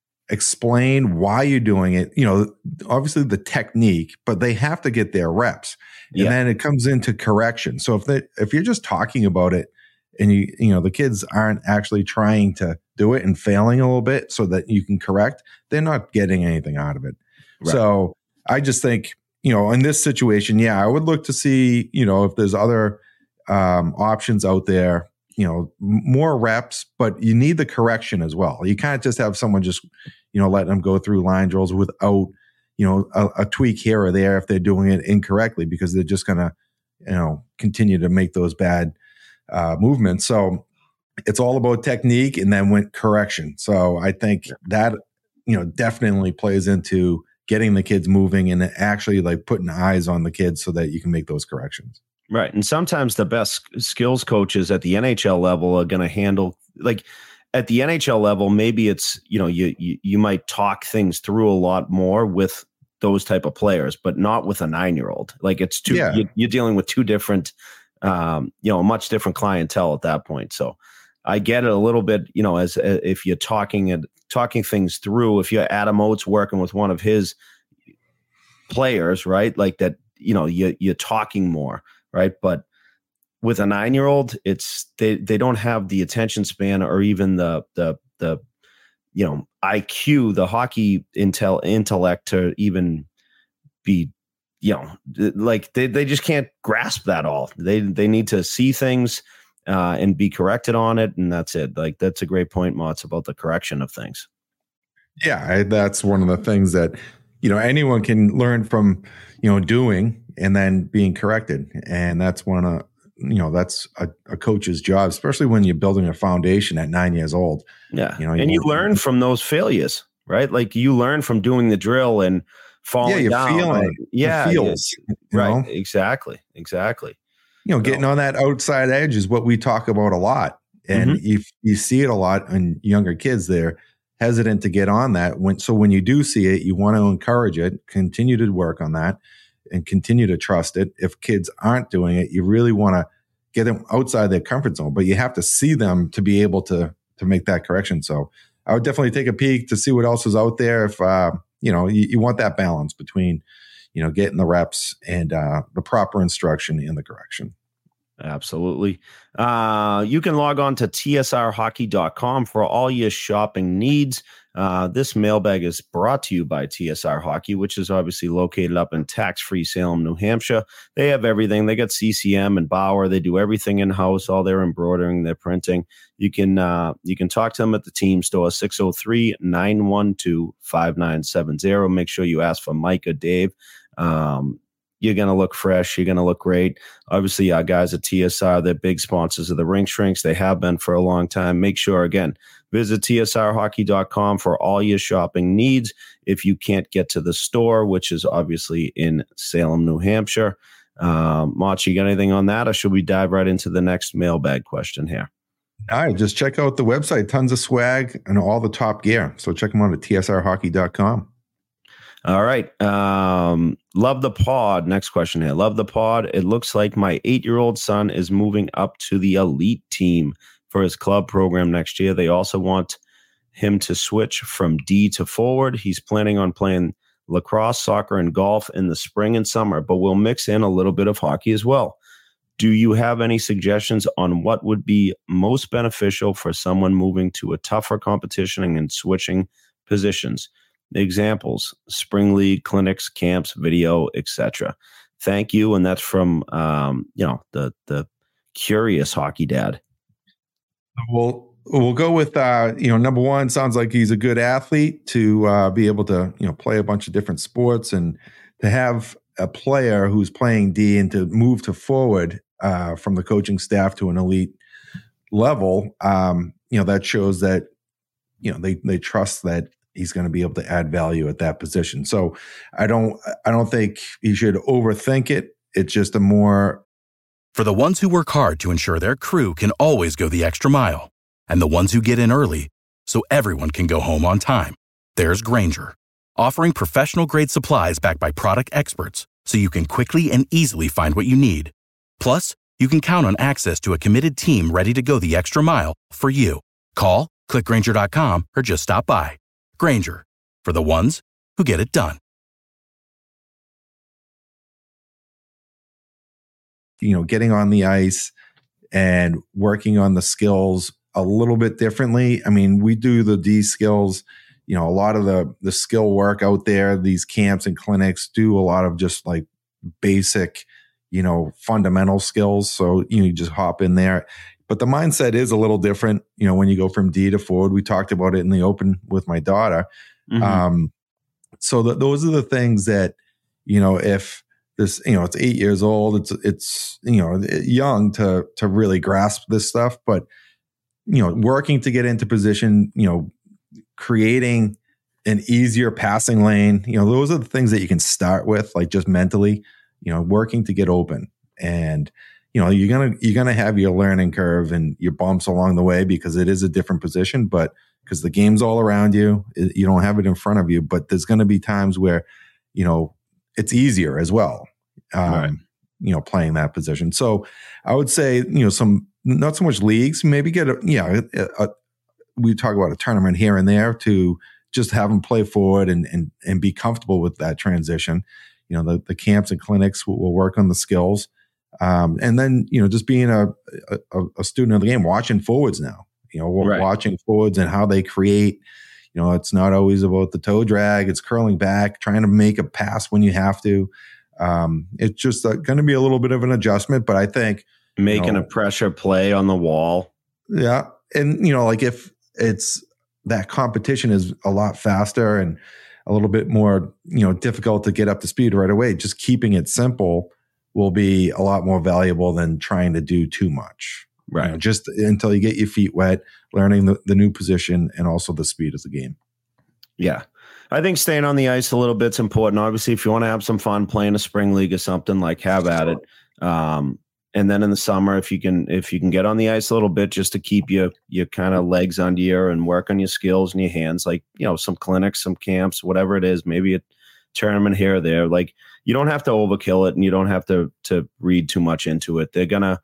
C: explain why you're doing it, you know, obviously the technique, but they have to get their reps. And yeah. then it comes into correction. So if they, if you're just talking about it and you, you know, the kids aren't actually trying to do it and failing a little bit so that you can correct, they're not getting anything out of it. Right. So I just think, you know, in this situation, yeah, I would look to see, you know, if there's other um, options out there, you know, more reps, but you need the correction as well. You can't just have someone just, you know, let them go through line drills without, you know, a, a tweak here or there if they're doing it incorrectly, because they're just going to, you know, continue to make those bad uh, movements. So it's all about technique and then went correction. So I think that, you know, definitely plays into getting the kids moving and actually like putting eyes on the kids so that you can make those corrections.
B: Right. And sometimes the best skills coaches at the N H L level are going to handle, like at the N H L level, maybe it's, you know, you, you, you might talk things through a lot more with those type of players, but not with a nine-year-old. Like it's two, yeah. you, you're dealing with two different, um, you know, a much different clientele at that point. So I get it a little bit, you know, as, as if you're talking and talking things through, if you're Adam Oates working with one of his players, right? Like that, you know, you, you're talking more. Right. But with a nine-year-old, it's they they don't have the attention span or even the the the you know I Q, the hockey intel intellect to even be, you know, like they, they just can't grasp that all. They they need to see things uh, and be corrected on it, and that's it. Like that's a great point, Mats, about the correction of things.
C: Yeah, I, that's one of the things that, you know, anyone can learn from, you know, doing and then being corrected. And that's one of, you know, that's a, a coach's job, especially when you're building a foundation at nine years old.
B: Yeah.
C: You know,
B: and you, you learn from those failures, right? Like you learn from doing the drill and falling
C: yeah, you're
B: down.
C: Feeling
B: or,
C: it.
B: Yeah.
C: It feels,
B: yeah. Right. Know? Exactly. Exactly.
C: You know, getting no. on that outside edge is what we talk about a lot. And mm-hmm. you, you see it a lot in younger kids. They're hesitant to get on that. When, so when you do see it, you want to encourage it, continue to work on that, and continue to trust it. If kids aren't doing it, you really want to get them outside their comfort zone, but you have to see them to be able to to make that correction. So I would definitely take a peek to see what else is out there. If uh, you know, you, you want that balance between, you know, getting the reps and uh, the proper instruction and the correction.
B: Absolutely. Uh, you can log on to T S R hockey dot com for all your shopping needs. Uh, this mailbag is brought to you by T S R Hockey, which is obviously located up in tax-free Salem, New Hampshire. They have everything. They got C C M and Bauer. They do everything in-house, all their embroidering, their printing. You can uh, you can talk to them at the team store, six oh three, nine one two, five nine seven zero. Make sure you ask for Mike or Dave. Um, You're going to look fresh. You're going to look great. Obviously, our guys at T S R, they're big sponsors of the Rink Shrinks. They have been for a long time. Make sure, again, visit T S R hockey dot com for all your shopping needs. If you can't get to the store, which is obviously in Salem, New Hampshire. Um, Mach, you got anything on that, or should we dive right into the next mailbag question here?
C: All right, just check out the website. Tons of swag and all the top gear. So check them out at T S R hockey dot com.
B: All right. Um, love the pod. Next question here. Love the pod. It looks like my eight-year-old son is moving up to the elite team for his club program next year. They also want him to switch from D to forward. He's planning on playing lacrosse, soccer, and golf in the spring and summer, but we'll mix in a little bit of hockey as well. Do you have any suggestions on what would be most beneficial for someone moving to a tougher competition and switching positions? Examples: spring league, clinics, camps, video, et cetera. Thank you. And that's from, um, you know, the, the curious hockey dad.
C: Well, we'll go with, uh, you know, number one, sounds like he's a good athlete to uh, be able to, you know, play a bunch of different sports, and to have a player who's playing D and to move to forward uh, from the coaching staff to an elite level. Um, you know, that shows that, you know, they, they trust that he's going to be able to add value at that position. So I don't, I don't think he should overthink it. It's just a more.
A: For the ones who work hard to ensure their crew can always go the extra mile, and the ones who get in early so everyone can go home on time, there's Grainger, offering professional-grade supplies backed by product experts so you can quickly and easily find what you need. Plus, you can count on access to a committed team ready to go the extra mile for you. Call, click Grainger dot com, or just stop by. Grainger, for the ones who get it done.
C: You know, getting on the ice and working on the skills a little bit differently. I mean, we do the D skills, you know, a lot of the the skill work out there, these camps and clinics do a lot of just like basic, you know, fundamental skills. So, you know, you just hop in there. But the mindset is a little different, you know, when you go from D to forward. We talked about it in the open with my daughter. Mm-hmm. Um, so the, those are the things that, you know, if this, you know, it's eight years old, it's, it's, you know, young to, to really grasp this stuff, but, you know, working to get into position, you know, creating an easier passing lane, you know, those are the things that you can start with, like just mentally, you know, working to get open. And, you know, you're going to, you're going to have your learning curve and your bumps along the way because it is a different position, but because the game's all around you, you don't have it in front of you, but there's going to be times where, you know, it's easier as well, um, right. you know, playing that position. So I would say, you know, some, not so much leagues, maybe get a, you know, a, a, we talk about a tournament here and there to just have them play forward and, and, and be comfortable with that transition. You know, the, the camps and clinics will, will work on the skills. Um, and then, you know, just being a, a, a student of the game, watching forwards now, you know, right. watching forwards and how they create. You know, it's not always about the toe drag. It's curling back, trying to make a pass when you have to. Um, it's just uh, going to be a little bit of an adjustment, but I think
B: making
C: you know,
B: a pressure play on the wall.
C: Yeah. And, you know, like if it's that competition is a lot faster and a little bit more, you know, difficult to get up to speed right away, just keeping it simple will be a lot more valuable than trying to do too much.
B: Right.
C: You know, just until you get your feet wet, learning the, the new position and also the speed of the game.
B: Yeah. I think staying on the ice a little bit's important. Obviously, if you want to have some fun playing a spring league or something, like have at it. Um, and then in the summer, if you can, if you can get on the ice a little bit just to keep your, your kind of legs under you and work on your skills and your hands, like, you know, some clinics, some camps, whatever it is, maybe a tournament here or there. Like, you don't have to overkill it and you don't have to, to read too much into it. They're going to,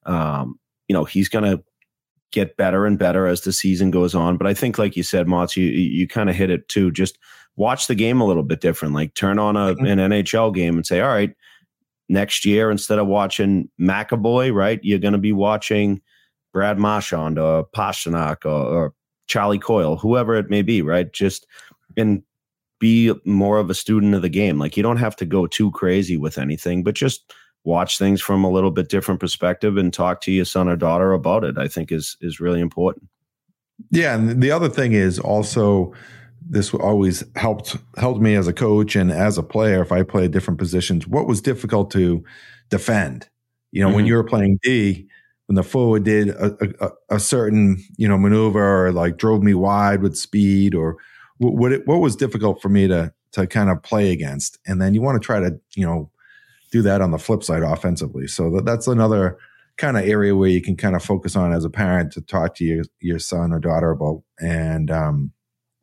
B: um, you know, he's going to get better and better as the season goes on. But I think, like you said, Motts, you, you kind of hit it too. Just watch the game a little bit different. Like turn on a, mm-hmm. an N H L game and say, all right, next year, instead of watching McAvoy, right, you're going to be watching Brad Marchand or Pastrnak or, or Charlie Coyle, whoever it may be, right? Just and be more of a student of the game. Like you don't have to go too crazy with anything, but just watch things from a little bit different perspective and talk to your son or daughter about it, I think is is really important.
C: Yeah, and the other thing is also this always helped helped me as a coach and as a player if I played different positions. What was difficult to defend? You know, mm-hmm. when you were playing D, when the forward did a, a, a certain, you know, maneuver or like drove me wide with speed or what what, it, what was difficult for me to to kind of play against. And then you want to try to, you know, do that on the flip side offensively. So that, that's another kind of area where you can kind of focus on as a parent to talk to your, your son or daughter about. And, um,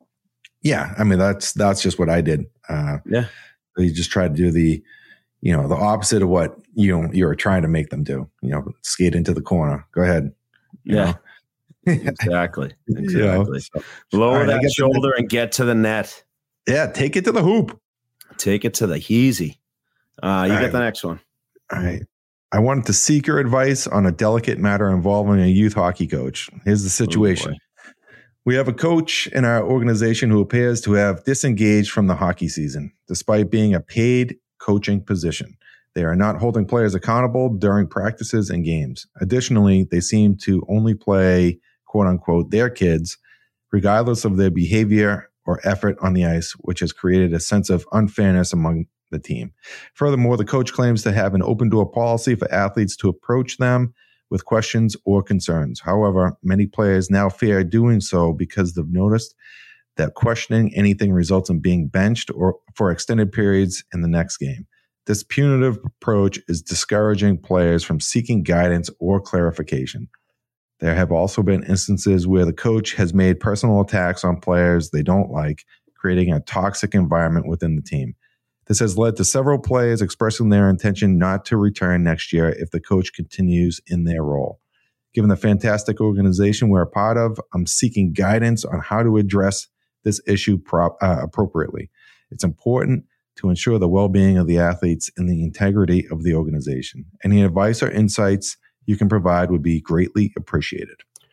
C: yeah, I mean, that's, that's just what I did. Uh,
B: yeah.
C: You just try to do the, you know, the opposite of what you know, you're trying to make them do, you know, skate into the corner. Go ahead.
B: Yeah, exactly. Exactly. You know, so, lower right, that shoulder and get to the net.
C: Yeah. Take it to the hoop.
B: Take it to the heezy. Uh, you All get right. the next one.
C: All right. I wanted to seek your advice on a delicate matter involving a youth hockey coach. Here's the situation. Oh, we have a coach in our organization who appears to have disengaged from the hockey season, despite being a paid coaching position. They are not holding players accountable during practices and games. Additionally, they seem to only play, quote unquote, their kids, regardless of their behavior or effort on the ice, which has created a sense of unfairness among the team. Furthermore, the coach claims to have an open door policy for athletes to approach them with questions or concerns. However, many players now fear doing so because they've noticed that questioning anything results in being benched or for extended periods in the next game. This punitive approach is discouraging players from seeking guidance or clarification. There have also been instances where the coach has made personal attacks on players they don't like, creating a toxic environment within the team. This has led to several players expressing their intention not to return next year if the coach continues in their role. Given the fantastic organization we're a part of, I'm seeking guidance on how to address this issue prop, uh, appropriately. It's important to ensure the well-being of the athletes and the integrity of the organization. Any advice or insights you can provide would be greatly appreciated.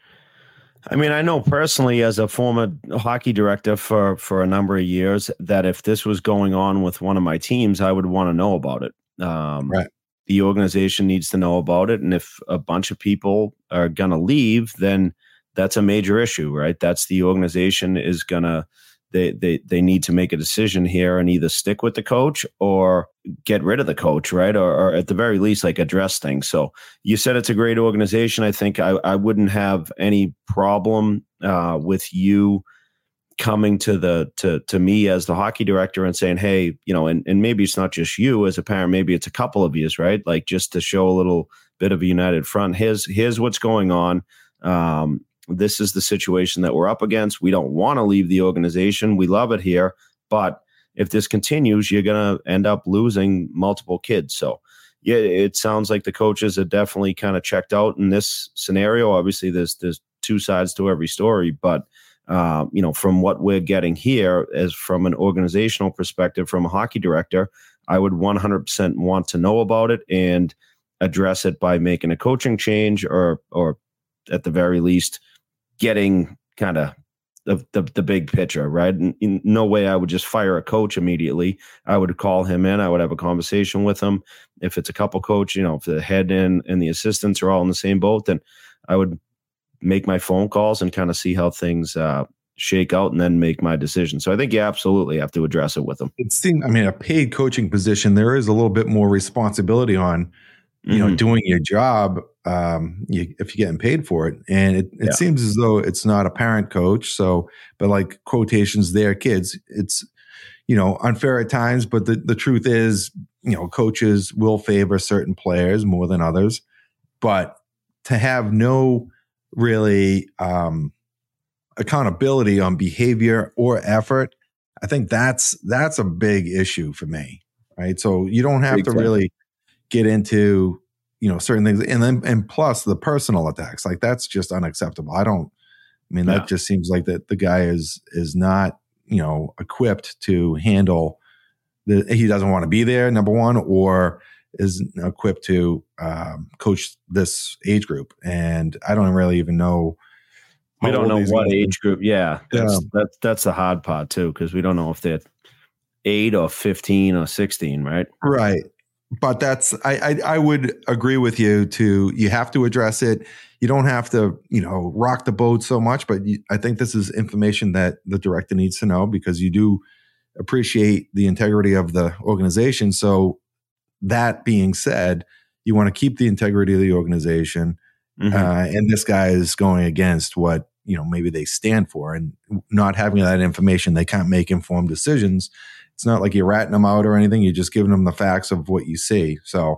B: I mean, I know personally as a former hockey director for, for a number of years that if this was going on with one of my teams, I would want to know about it. Um,
C: right.
B: The organization needs to know about it. And if a bunch of people are going to leave, then that's a major issue, right? That's the organization is going to, they, they, they need to make a decision here and either stick with the coach or get rid of the coach, right? Or, or at the very least, like address things. So you said it's a great organization. I think I, I wouldn't have any problem uh, with you coming to the to to me as the hockey director and saying, hey, you know, and, and maybe it's not just you as a parent, maybe it's a couple of yous, right? Like just to show a little bit of a united front. Here's here's what's going on. Um, This is the situation that we're up against. We don't want to leave the organization. We love it here. But if this continues, you're going to end up losing multiple kids. So, yeah, it sounds like the coaches are definitely kind of checked out in this scenario. Obviously, there's there's two sides to every story. But, uh, you know, from what we're getting here, as from an organizational perspective, from a hockey director, I would one hundred percent want to know about it and address it by making a coaching change or, or at the very least, getting kind of the, the the big picture, right? In, in no way I would just fire a coach immediately. I would call him in. I would have a conversation with him. If it's a couple coach, you know, if the head and, and the assistants are all in the same boat, then I would make my phone calls and kind of see how things uh, shake out and then make my decision. So I think you absolutely have to address it with them.
C: It seems, I mean, a paid coaching position, there is a little bit more responsibility on, you know, mm-hmm. doing your job um, you, if you're getting paid for it. And it, it yeah. seems as though it's not a parent coach. So, but like quotations, their kids, it's, you know, unfair at times, but the, the truth is, you know, coaches will favor certain players more than others, but to have no really um, accountability on behavior or effort, I think that's, that's a big issue for me. Right. So you don't have exactly. to really get into, you know, certain things. And then, and plus the personal attacks, like that's just unacceptable. I don't, I mean, that yeah. just seems like that the guy is, is not, you know, equipped to handle the, he doesn't want to be there, number one, or is equipped to um, coach this age group. And I don't really even know.
B: We don't know what age group. Yeah. That's, yeah. that's, that's the hard part too. Cause we don't know if they're eight or fifteen or sixteen. Right.
C: Right. But that's, I, I I would agree with you to, you have to address it. You don't have to, you know, rock the boat so much, but you, I think this is information that the director needs to know because you do appreciate the integrity of the organization. So that being said, you want to keep the integrity of the organization. Mm-hmm. Uh, and this guy is going against what, you know, maybe they stand for, and not having that information, they can't make informed decisions. It's not like you're ratting them out or anything. You're just giving them the facts of what you see. So,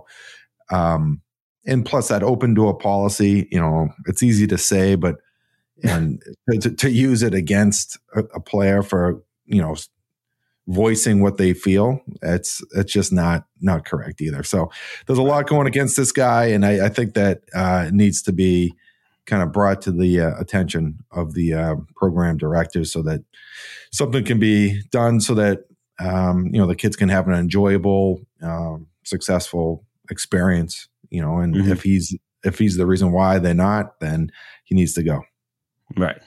C: um, and plus that open door policy, you know, it's easy to say, but, and to, to use it against a, a player for, you know, voicing what they feel, it's, it's just not, not correct either. So there's a lot going against this guy. And I, I think that, uh, it needs to be kind of brought to the uh, attention of the uh, program directors so that something can be done so that, Um, you know, the kids can have an enjoyable, um, successful experience, you know, and mm-hmm. if he's, if he's the reason why they're not, then he needs to go.
B: Right.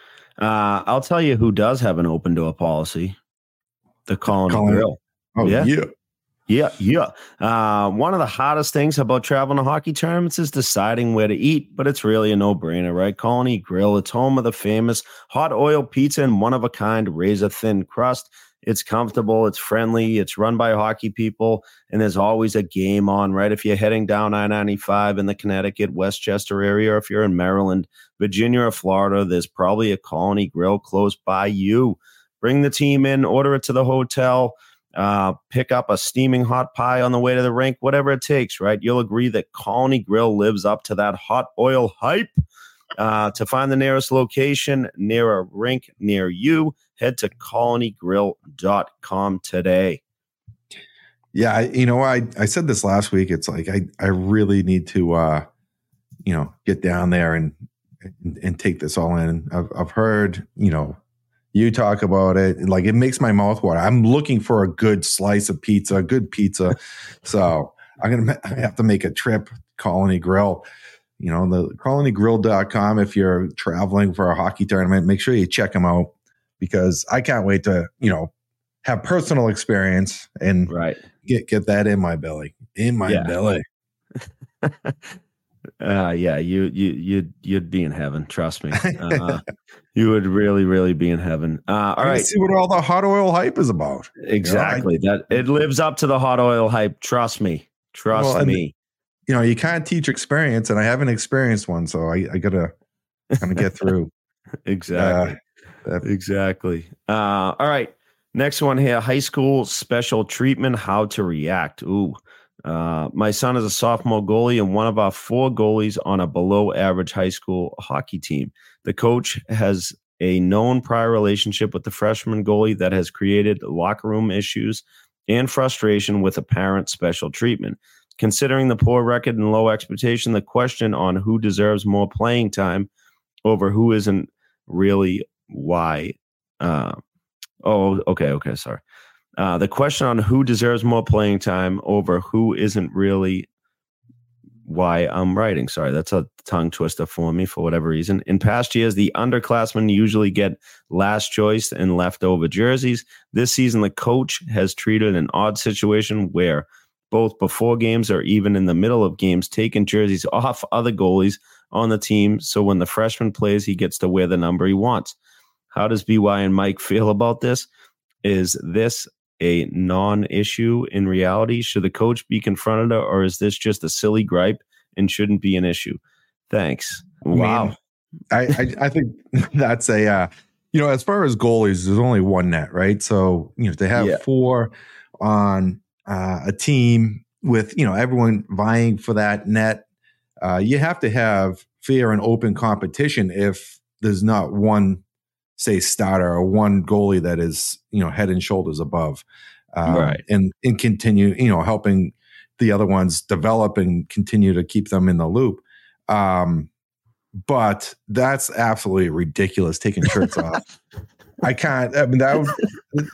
B: Uh, I'll tell you who does have an open door policy. The Colony Grill.
C: Oh yeah. yeah.
B: Yeah, yeah. Uh, one of the hardest things about traveling to hockey tournaments is deciding where to eat, but it's really a no-brainer, right? Colony Grill, it's home of the famous hot oil pizza and one-of-a-kind razor-thin crust. It's comfortable, it's friendly, it's run by hockey people, and there's always a game on, right? If you're heading down I ninety-five in the Connecticut, Westchester area, or if you're in Maryland, Virginia, or Florida, there's probably a Colony Grill close by you. Bring the team in, order it to the hotel, Uh, pick up a steaming hot pie on the way to the rink, whatever it takes, right? You'll agree that Colony Grill lives up to that hot oil hype. Uh, to find the nearest location near a rink near you, head to colony grill dot com today.
C: Yeah, I, you know, I, I said this last week. It's like I, I really need to, uh, you know, get down there and and, and take this all in. I've, I've heard, you know, you talk about it, like it makes my mouth water. I'm looking for a good slice of pizza, a good pizza. So I'm gonna I have to make a trip. Colony Grill, you know, the colony grill dot com. If you're traveling for a hockey tournament, make sure you check them out because I can't wait to, you know, have personal experience and
B: right.
C: get get that in my belly, in my
B: yeah.
C: belly.
B: Uh, yeah, you you you'd you'd be in heaven. Trust me, uh, you would really really be in heaven. Uh, all right,
C: see what all the hot oil hype is about.
B: Exactly, you know, I, that it lives up to the hot oil hype. Trust me, trust well, me.
C: You know, you can't teach experience, and I haven't experienced one, so I, I gotta kind of get through.
B: exactly, uh, exactly. Uh, all right, next one here: high school special treatment. How to react? Ooh. Uh, my son is a sophomore goalie and one of our four goalies on a below average high school hockey team. The coach has a known prior relationship with the freshman goalie that has created locker room issues and frustration with apparent special treatment. Considering the poor record and low expectation, the question on who deserves more playing time over who isn't really why. Uh, oh, okay. Okay. Sorry. Uh, the question on who deserves more playing time over who isn't really why I'm writing. Sorry, that's a tongue twister for me for whatever reason. In past years, the underclassmen usually get last choice and leftover jerseys. This season, the coach has treated an odd situation where both before games or even in the middle of games, taken jerseys off other goalies on the team. So when the freshman plays, he gets to wear the number he wants. How does B Y and Mike feel about this? Is this a non-issue in reality? Should the coach be confronted, or is this just a silly gripe and shouldn't be an issue? Thanks. Wow.
C: I, I, I think that's a, uh, you know, as far as goalies, there's only one net, right? So, you know, to have yeah. four on uh, a team with, you know, everyone vying for that net, uh, you have to have fair and open competition if there's not one, say, starter or one goalie that is, you know, head and shoulders above, um,
B: right.
C: and, and continue, you know, helping the other ones develop and continue to keep them in the loop. Um, but that's absolutely ridiculous, taking shirts off. I can't, I mean, that would,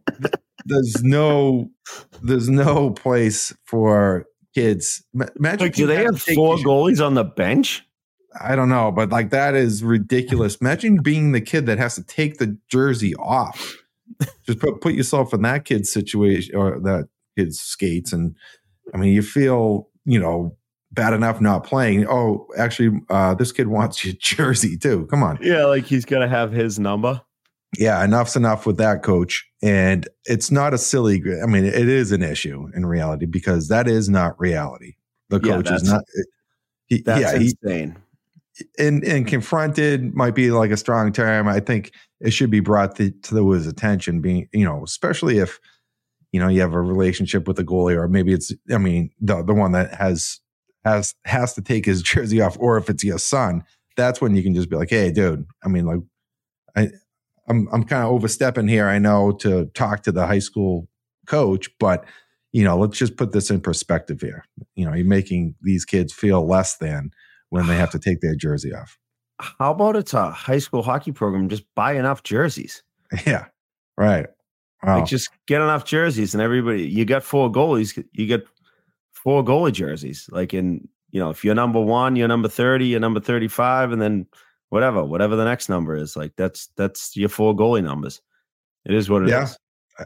C: there's no, there's no place for kids. Imagine
B: like, do they have four goalies on the bench?
C: I don't know, but like that is ridiculous. Imagine being the kid that has to take the jersey off. Just put put yourself in that kid's situation or that kid's skates, and I mean, you feel, you know, bad enough not playing. Oh, actually, uh, this kid wants your jersey too. Come on.
B: Yeah, like he's gonna have his number.
C: Yeah, enough's enough with that, coach. And it's not a silly. I mean, it is an issue in reality because that is not reality. The coach yeah, is not. He,
B: that's
C: yeah,
B: insane.
C: He, And and confronted might be like a strong term. I think it should be brought to, to his attention, being, you know, especially if, you know, you have a relationship with a goalie, or maybe it's, I mean, the the one that has has has to take his jersey off, or if it's your son, that's when you can just be like, hey, dude, I mean, like, I I'm I'm kind of overstepping here, I know, to talk to the high school coach, but you know, let's just put this in perspective here. You know, you're making these kids feel less than when they have to take their jersey off.
B: How about it's a high school hockey program? Just buy enough jerseys.
C: Yeah, right. Wow.
B: Like just get enough jerseys, and everybody, you got four goalies, you get four goalie jerseys. Like in, you know, if you're number one, you're number thirty, you're number thirty-five, and then whatever, whatever the next number is. Like that's that's your four goalie numbers. It is what it
C: yeah.
B: is.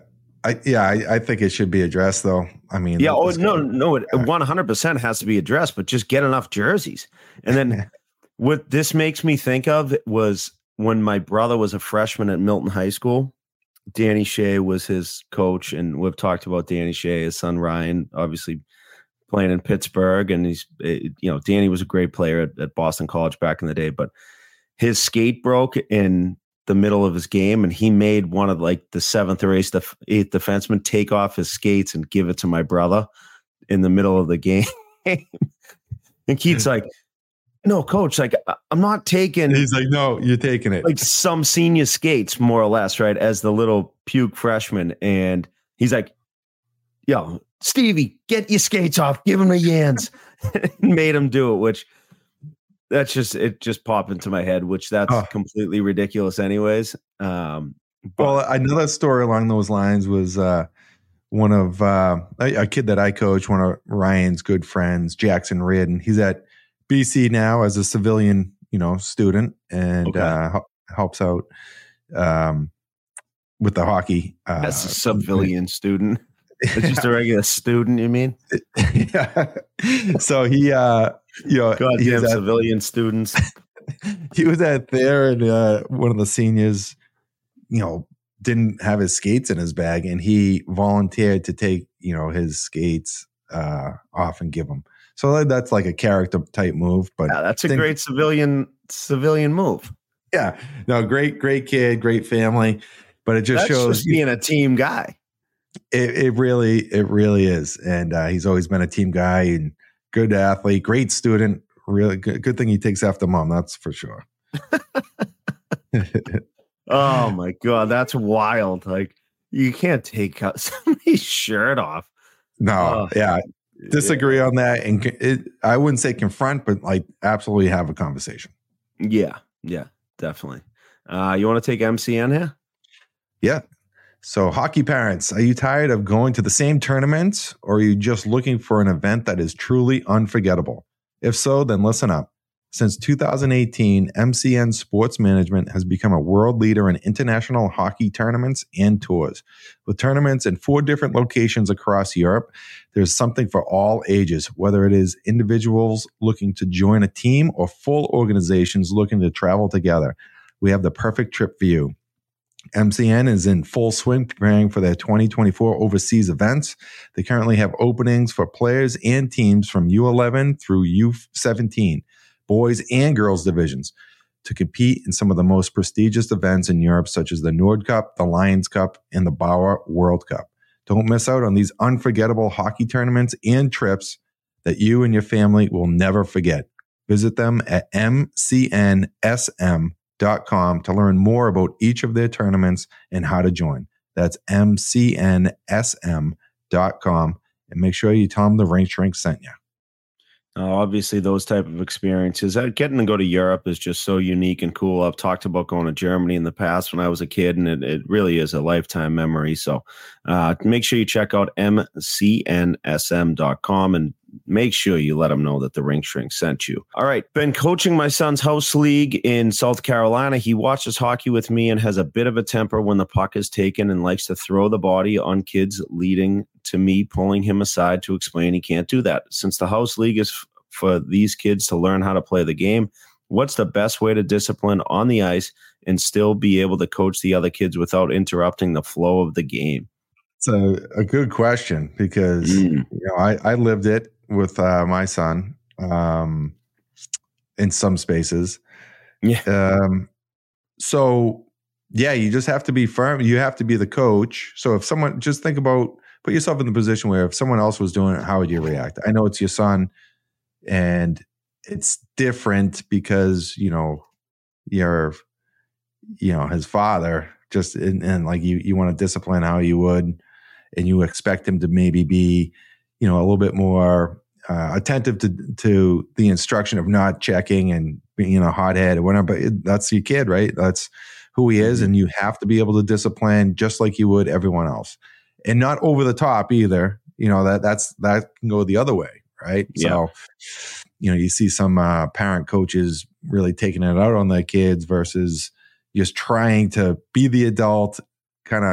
C: I yeah, I, I think it should be addressed though. I mean,
B: yeah, oh no, no, it one hundred percent has to be addressed, but just get enough jerseys. And then what this makes me think of was when my brother was a freshman at Milton High School. Danny Shea was his coach, and we've talked about Danny Shea, his son Ryan, obviously playing in Pittsburgh, and he's you know Danny was a great player at, at Boston College back in the day, but his skate broke in the middle of his game, and he made one of like the seventh or eighth, def- eighth defenseman take off his skates and give it to my brother in the middle of the game. And Keith's like, no, coach, like I'm not taking.
C: He's like, no, you're taking it.
B: Like some senior skates, more or less, right? As the little puke freshman. And he's like, yo, Stevie, get your skates off, give him the yans. Made him do it, which that's just, it just popped into my head, which that's oh. completely ridiculous anyways. Um,
C: but- well, another story along those lines was uh, one of uh, a, a kid that I coach, one of Ryan's good friends, Jackson Reardon. He's at B C now as a civilian, you know, student, and okay. uh, helps out um, with the hockey. Uh,
B: as a civilian student. It's just a regular student, you mean?
C: Yeah. So he, uh, you know,
B: goddamn civilian students.
C: He was at there, and uh, one of the seniors, you know, didn't have his skates in his bag, and he volunteered to take, you know, his skates uh, off and give them. So that's like a character type move. But
B: yeah, that's a think, great civilian civilian move.
C: Yeah. No, great, great kid, great family. But it just
B: that's
C: shows
B: just being a team guy.
C: It, it really, it really is. And uh, he's always been a team guy and good athlete, great student. Really good, good thing he takes after mom. That's for sure.
B: Oh my God. That's wild. Like you can't take somebody's shirt off.
C: No. Uh, yeah. Disagree yeah. on that. And it, I wouldn't say confront, but like absolutely have a conversation.
B: Yeah. Yeah, definitely. Uh, you want to take M C N here?
C: Yeah. So hockey parents, are you tired of going to the same tournaments, or are you just looking for an event that is truly unforgettable? If so, then listen up. Since two thousand eighteen, M C N Sports Management has become a world leader in international hockey tournaments and tours. With tournaments in four different locations across Europe, there's something for all ages, whether it is individuals looking to join a team or full organizations looking to travel together. We have the perfect trip for you. M C N is in full swing preparing for their twenty twenty-four overseas events. They currently have openings for players and teams from U eleven through U seventeen, boys and girls divisions, to compete in some of the most prestigious events in Europe, such as the Nord Cup, the Lions Cup, and the Bauer World Cup. Don't miss out on these unforgettable hockey tournaments and trips that you and your family will never forget. Visit them at m c n s m dot com to learn more about each of their tournaments and how to join. That's m c n s m dot com, and make sure you tell them the Rink Shrink sent you.
B: Uh, obviously, those type of experiences, uh, getting to go to Europe is just so unique and cool. I've talked about going to Germany in the past when I was a kid, and it, it really is a lifetime memory. So uh, make sure you check out m c n s m dot com and make sure you let them know that the Rink Shrink sent you. All right. Been coaching my son's house league in South Carolina. He watches hockey with me and has a bit of a temper when the puck is taken and likes to throw the body on kids, leading to me pulling him aside to explain he can't do that. Since the house league is f- for these kids to learn how to play the game, what's the best way to discipline on the ice and still be able to coach the other kids without interrupting the flow of the game?
C: It's a, a good question because mm. you know I, I lived it with uh, my son um, in some spaces.
B: Yeah.
C: Um, so yeah, you just have to be firm. You have to be the coach. So if someone, just think about, put yourself in the position where if someone else was doing it, how would you react? I know it's your son and it's different because, you know, you're, you know, his father just, and, and like you, you want to discipline how you would, and you expect him to maybe be, you know, a little bit more uh, attentive to to the instruction of not checking and being a hothead or whatever. But it, that's your kid, right? That's who he is, and you have to be able to discipline just like you would everyone else, and not over the top either. You know that that's that can go the other way, right?
B: Yeah.
C: So, you know, you see some uh, parent coaches really taking it out on their kids versus just trying to be the adult, kind of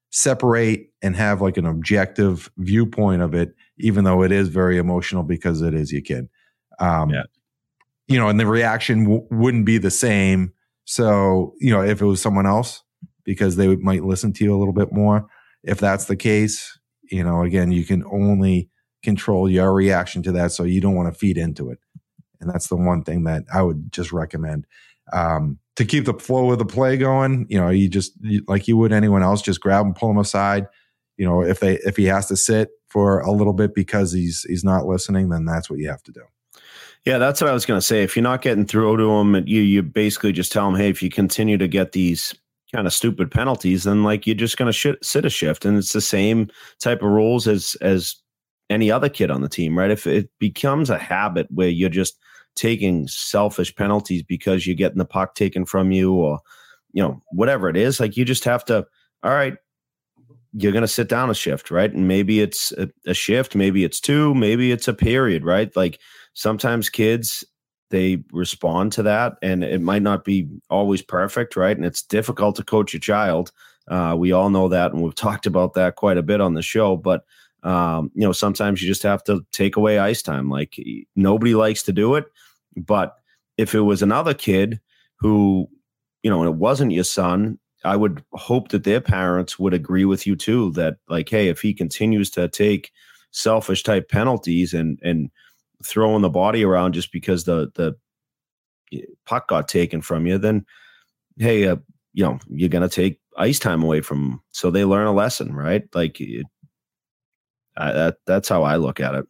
C: separate and have like an objective viewpoint of it, even though it is very emotional because it is your kid. Um, yeah. You know, and the reaction w- wouldn't be the same. So, you know, if it was someone else, because they might listen to you a little bit more. If that's the case, you know, again, you can only control your reaction to that. So you don't want to feed into it. And that's the one thing that I would just recommend. Um, to keep the flow of the play going, you know, you just, you, like you would anyone else, just grab him, pull him aside. You know, if they, if he has to sit for a little bit because he's, he's not listening, then that's what you have to do.
B: Yeah, that's what I was going to say. If you're not getting through to him, you you basically just tell him, hey, if you continue to get these kind of stupid penalties, then like you're just going to sh- sit a shift. And it's the same type of rules as as any other kid on the team, right? If it becomes a habit where you're just taking selfish penalties because you're getting the puck taken from you or, you know, whatever it is, like you just have to, all right, you're going to sit down a shift, right? And maybe it's a, a shift, maybe it's two, maybe it's a period, right? Like sometimes kids, they respond to that and it might not be always perfect, right? And it's difficult to coach a child. Uh, we all know that. And we've talked about that quite a bit on the show, but um, you know, sometimes you just have to take away ice time. Like nobody likes to do it, but if it was another kid who, you know, and it wasn't your son, I would hope that their parents would agree with you too, that like, hey, if he continues to take selfish type penalties and, and throwing the body around just because the, the puck got taken from you, then, hey, uh, you know, you're going to take ice time away from them. So they learn a lesson, right? Like it, I, that, that's how I look at it.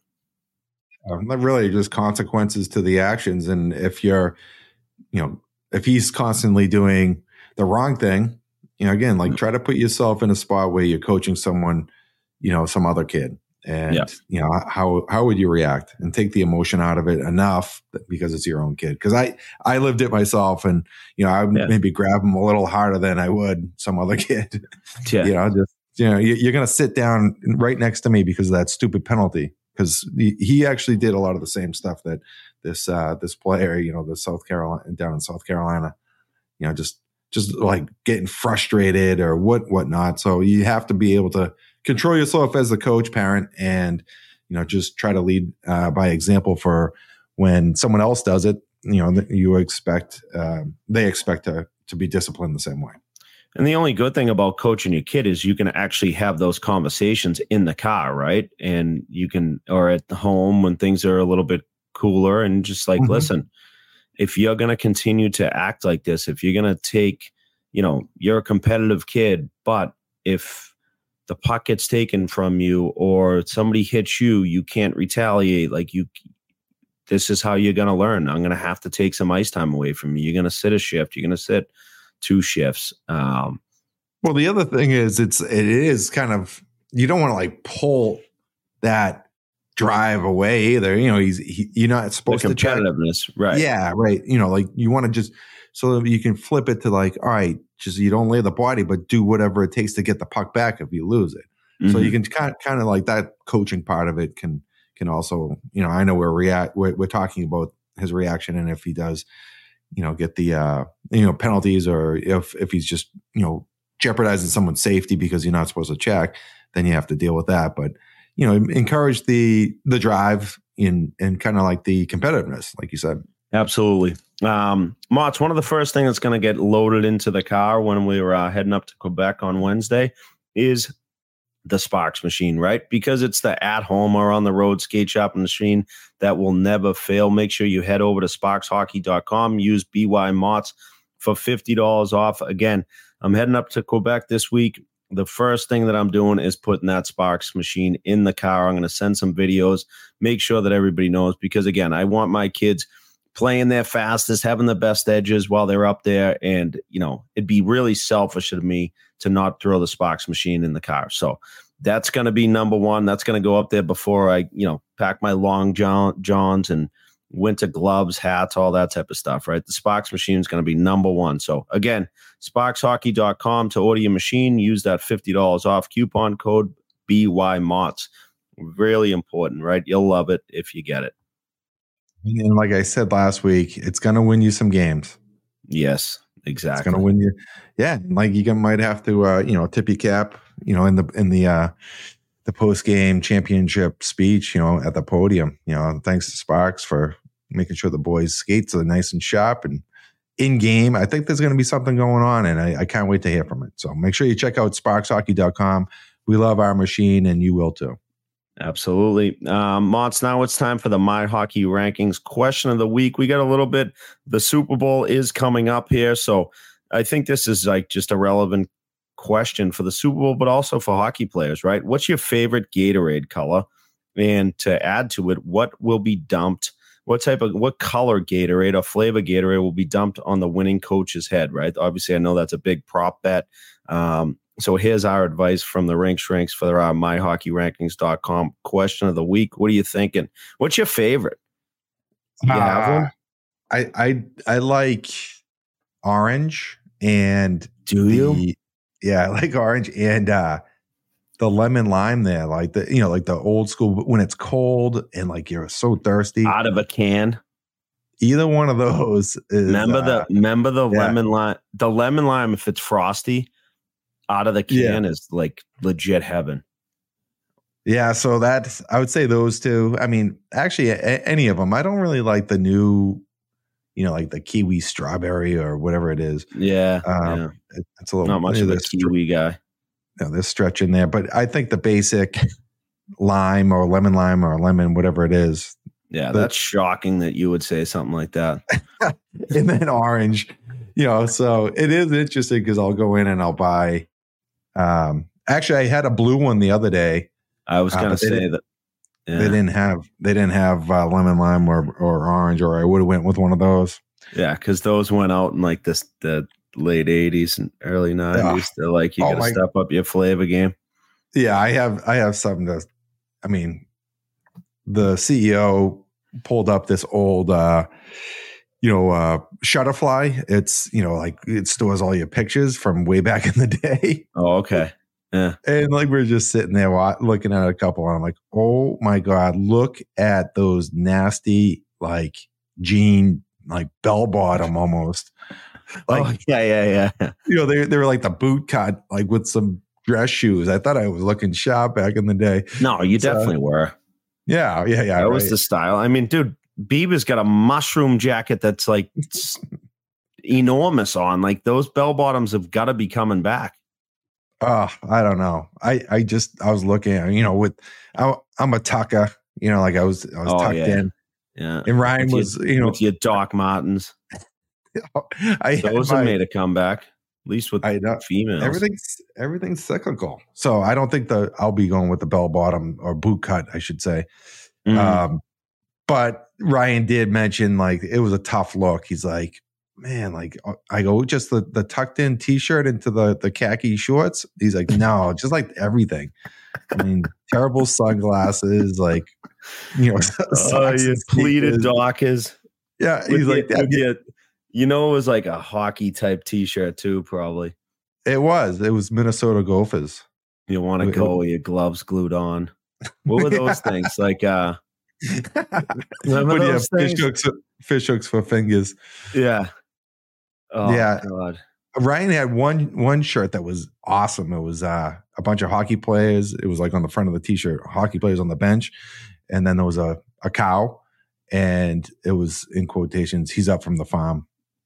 C: Um, really just consequences to the actions. And if you're, you know, if he's constantly doing the wrong thing, you know, again, like try to put yourself in a spot where you're coaching someone, you know, some other kid. And, yeah. you know, how, how would you react and take the emotion out of it enough because it's your own kid? Cause I, I lived it myself and, you know, I would yeah. maybe grab him a little harder than I would some other kid, yeah. you know, just, you know, you, you're going to sit down right next to me because of that stupid penalty. Cause he, he actually did a lot of the same stuff that this, uh, this player, you know, the South Carolina down in South Carolina, you know, just, just like getting frustrated or what, whatnot. So you have to be able to control yourself as the coach, parent, and, you know, just try to lead uh, by example for when someone else does it, you know, you expect, uh, they expect to, to be disciplined the same way.
B: And the only good thing about coaching your kid is you can actually have those conversations in the car, right? And you can, or at home when things are a little bit cooler and just like, mm-hmm. listen, if you're going to continue to act like this, if you're going to take, you know, you're a competitive kid, but if the puck gets taken from you or somebody hits you, you can't retaliate. Like you, this is how you're going to learn. I'm going to have to take some ice time away from you. You're going to sit a shift. You're going to sit two shifts. Um,
C: well, the other thing is it's, it is kind of, you don't want to like pull that drive away either. You know, he's, he, you're not supposed
B: the
C: to
B: competitiveness,
C: check.
B: right?
C: Yeah. Right. You know, like you want to just, so that you can flip it to like, all right, just, you don't lay the body, but do whatever it takes to get the puck back if you lose it. Mm-hmm. So you can kind of, kind of like that coaching part of it can, can also, you know, I know we're react, we're, we're talking about his reaction. And if he does, you know, get the, uh, you know, penalties or if, if he's just, you know, jeopardizing someone's safety because you're not supposed to check, then you have to deal with that. But, you know, encourage the, the drive in, and kind of like the competitiveness, like you said.
B: Absolutely. Um, Mott's one of the first things that's going to get loaded into the car when we were uh, heading up to Quebec on Wednesday is the Sparks machine, right? Because it's the at home or on the road skate shop machine that will never fail. Make sure you head over to sparks hockey dot com, use B Y Motts for fifty dollars off. Again, I'm heading up to Quebec this week. The first thing that I'm doing is putting that Sparks machine in the car. I'm going to send some videos, make sure that everybody knows, because again, I want my kids playing their fastest, having the best edges while they're up there. And, you know, it'd be really selfish of me to not throw the Sparks machine in the car. So that's going to be number one. That's going to go up there before I, you know, pack my long john, johns and winter gloves, hats, all that type of stuff, right? The Sparks machine is going to be number one. So again, sparks hockey dot com to order your machine. Use that fifty dollars off coupon code B Y Motts. Really important, right? You'll love it if you get it.
C: And like I said last week, it's going to win you some games.
B: Yes. Exactly.
C: It's going to win you. Yeah. Like you can, might have to, uh, you know, tip your cap, you know, in the, in the, uh, the post game championship speech, you know, at the podium, you know, thanks to Sparks for making sure the boys' skates are nice and sharp and in game. I think there's going to be something going on, and I, I can't wait to hear from it. So make sure you check out sparks hockey dot com. We love our machine, and you will too.
B: Absolutely. Um, Montz, now it's time for the My Hockey Rankings question of the week. We got a little bit, the Super Bowl is coming up here, so I think this is like just a relevant question for the Super Bowl, but also for hockey players, right? What's your favorite Gatorade color? And to add to it, what will be dumped? What type of, what color Gatorade or flavor Gatorade will be dumped on the winning coach's head, right? Obviously, I know that's a big prop bet. Um, so here's our advice from the Rinks Shrinks for our my hockey rankings dot com question of the week. What are you thinking? What's your favorite? You
C: uh,
B: have one?
C: I, I, I like orange and
B: do
C: the,
B: you?
C: Yeah, I like orange and uh, the lemon lime there, like the, you know, like the old school when it's cold and like you're so thirsty
B: out of a can.
C: Either one of those is.
B: Remember
C: uh,
B: the remember the
C: yeah.
B: lemon lime. The lemon lime, if it's frosty, out of the can
C: yeah.
B: is like legit heaven.
C: Yeah, so that's I would say those two. I mean, actually, a, any of them. I don't really like the new, you know, like the kiwi strawberry or whatever it is.
B: Yeah,
C: um,
B: yeah.
C: It, it's a little
B: not much of a kiwi guy.
C: No, there's stretch in there, but I think the basic lime or lemon lime or lemon, whatever it is.
B: Yeah,
C: the,
B: that's shocking that you would say something like that.
C: And then orange, you know, so it is interesting because I'll go in and I'll buy. Um, actually, I had a blue one the other day.
B: I was going to uh, say that
C: yeah. they didn't have they didn't have uh, lemon lime or or orange, or I would have went with one of those.
B: Yeah, because those went out in like this the late eighties and early nineties. Yeah. They're like you oh got to step up your flavor game.
C: Yeah, I have I have something to. I mean, the C E O pulled up this old, uh, you know, uh, Shutterfly. It's, you know, like it stores all your pictures from way back in the day.
B: Oh, okay. Yeah.
C: And like we're just sitting there looking at a couple, and I'm like, oh my God, look at those nasty, like jean, like bell bottom almost. Like,
B: oh, yeah, yeah, yeah.
C: You know, they, they were like the boot cut, like with some dress shoes. I thought I was looking sharp back in the day.
B: No, you
C: so,
B: definitely were.
C: Yeah, yeah, yeah.
B: That
C: right.
B: was the style. I mean, dude, Bieber's got a mushroom jacket that's like enormous on. Like those bell bottoms have got to be coming back.
C: Oh, I don't know. I, I just I was looking, you know, with I, I'm a tucker, you know, like I was I was
B: oh,
C: tucked
B: yeah.
C: in.
B: Yeah.
C: And Ryan
B: with
C: was,
B: your,
C: you know,
B: with your Doc Martens.
C: I
B: those
C: my,
B: have made a comeback, at least with
C: I know,
B: females.
C: Everything's everything's cyclical. So I don't think the I'll be going with the bell bottom or boot cut, I should say. Mm. Um, but Ryan did mention like it was a tough look. He's like, man, like I go just the, the tucked in t-shirt into the, the khaki shorts. He's like, no, just like everything. I mean, terrible sunglasses, like, you know,
B: oh, you pleated Dockers.
C: Yeah. He's like,
B: the, you, you know, it was like a hockey type t-shirt too, probably.
C: It was, it was Minnesota Gophers.
B: You want to go with your gloves glued on. What were those yeah. things? Like, uh, remember those
C: yeah,
B: things?
C: Fish hooks, fish hooks for fingers.
B: Yeah.
C: Oh, yeah. God. Ryan had one one shirt that was awesome. It was uh, a bunch of hockey players. It was like on the front of the t-shirt, hockey players on the bench. And then there was a, a cow. And it was in quotations, he's up from the farm.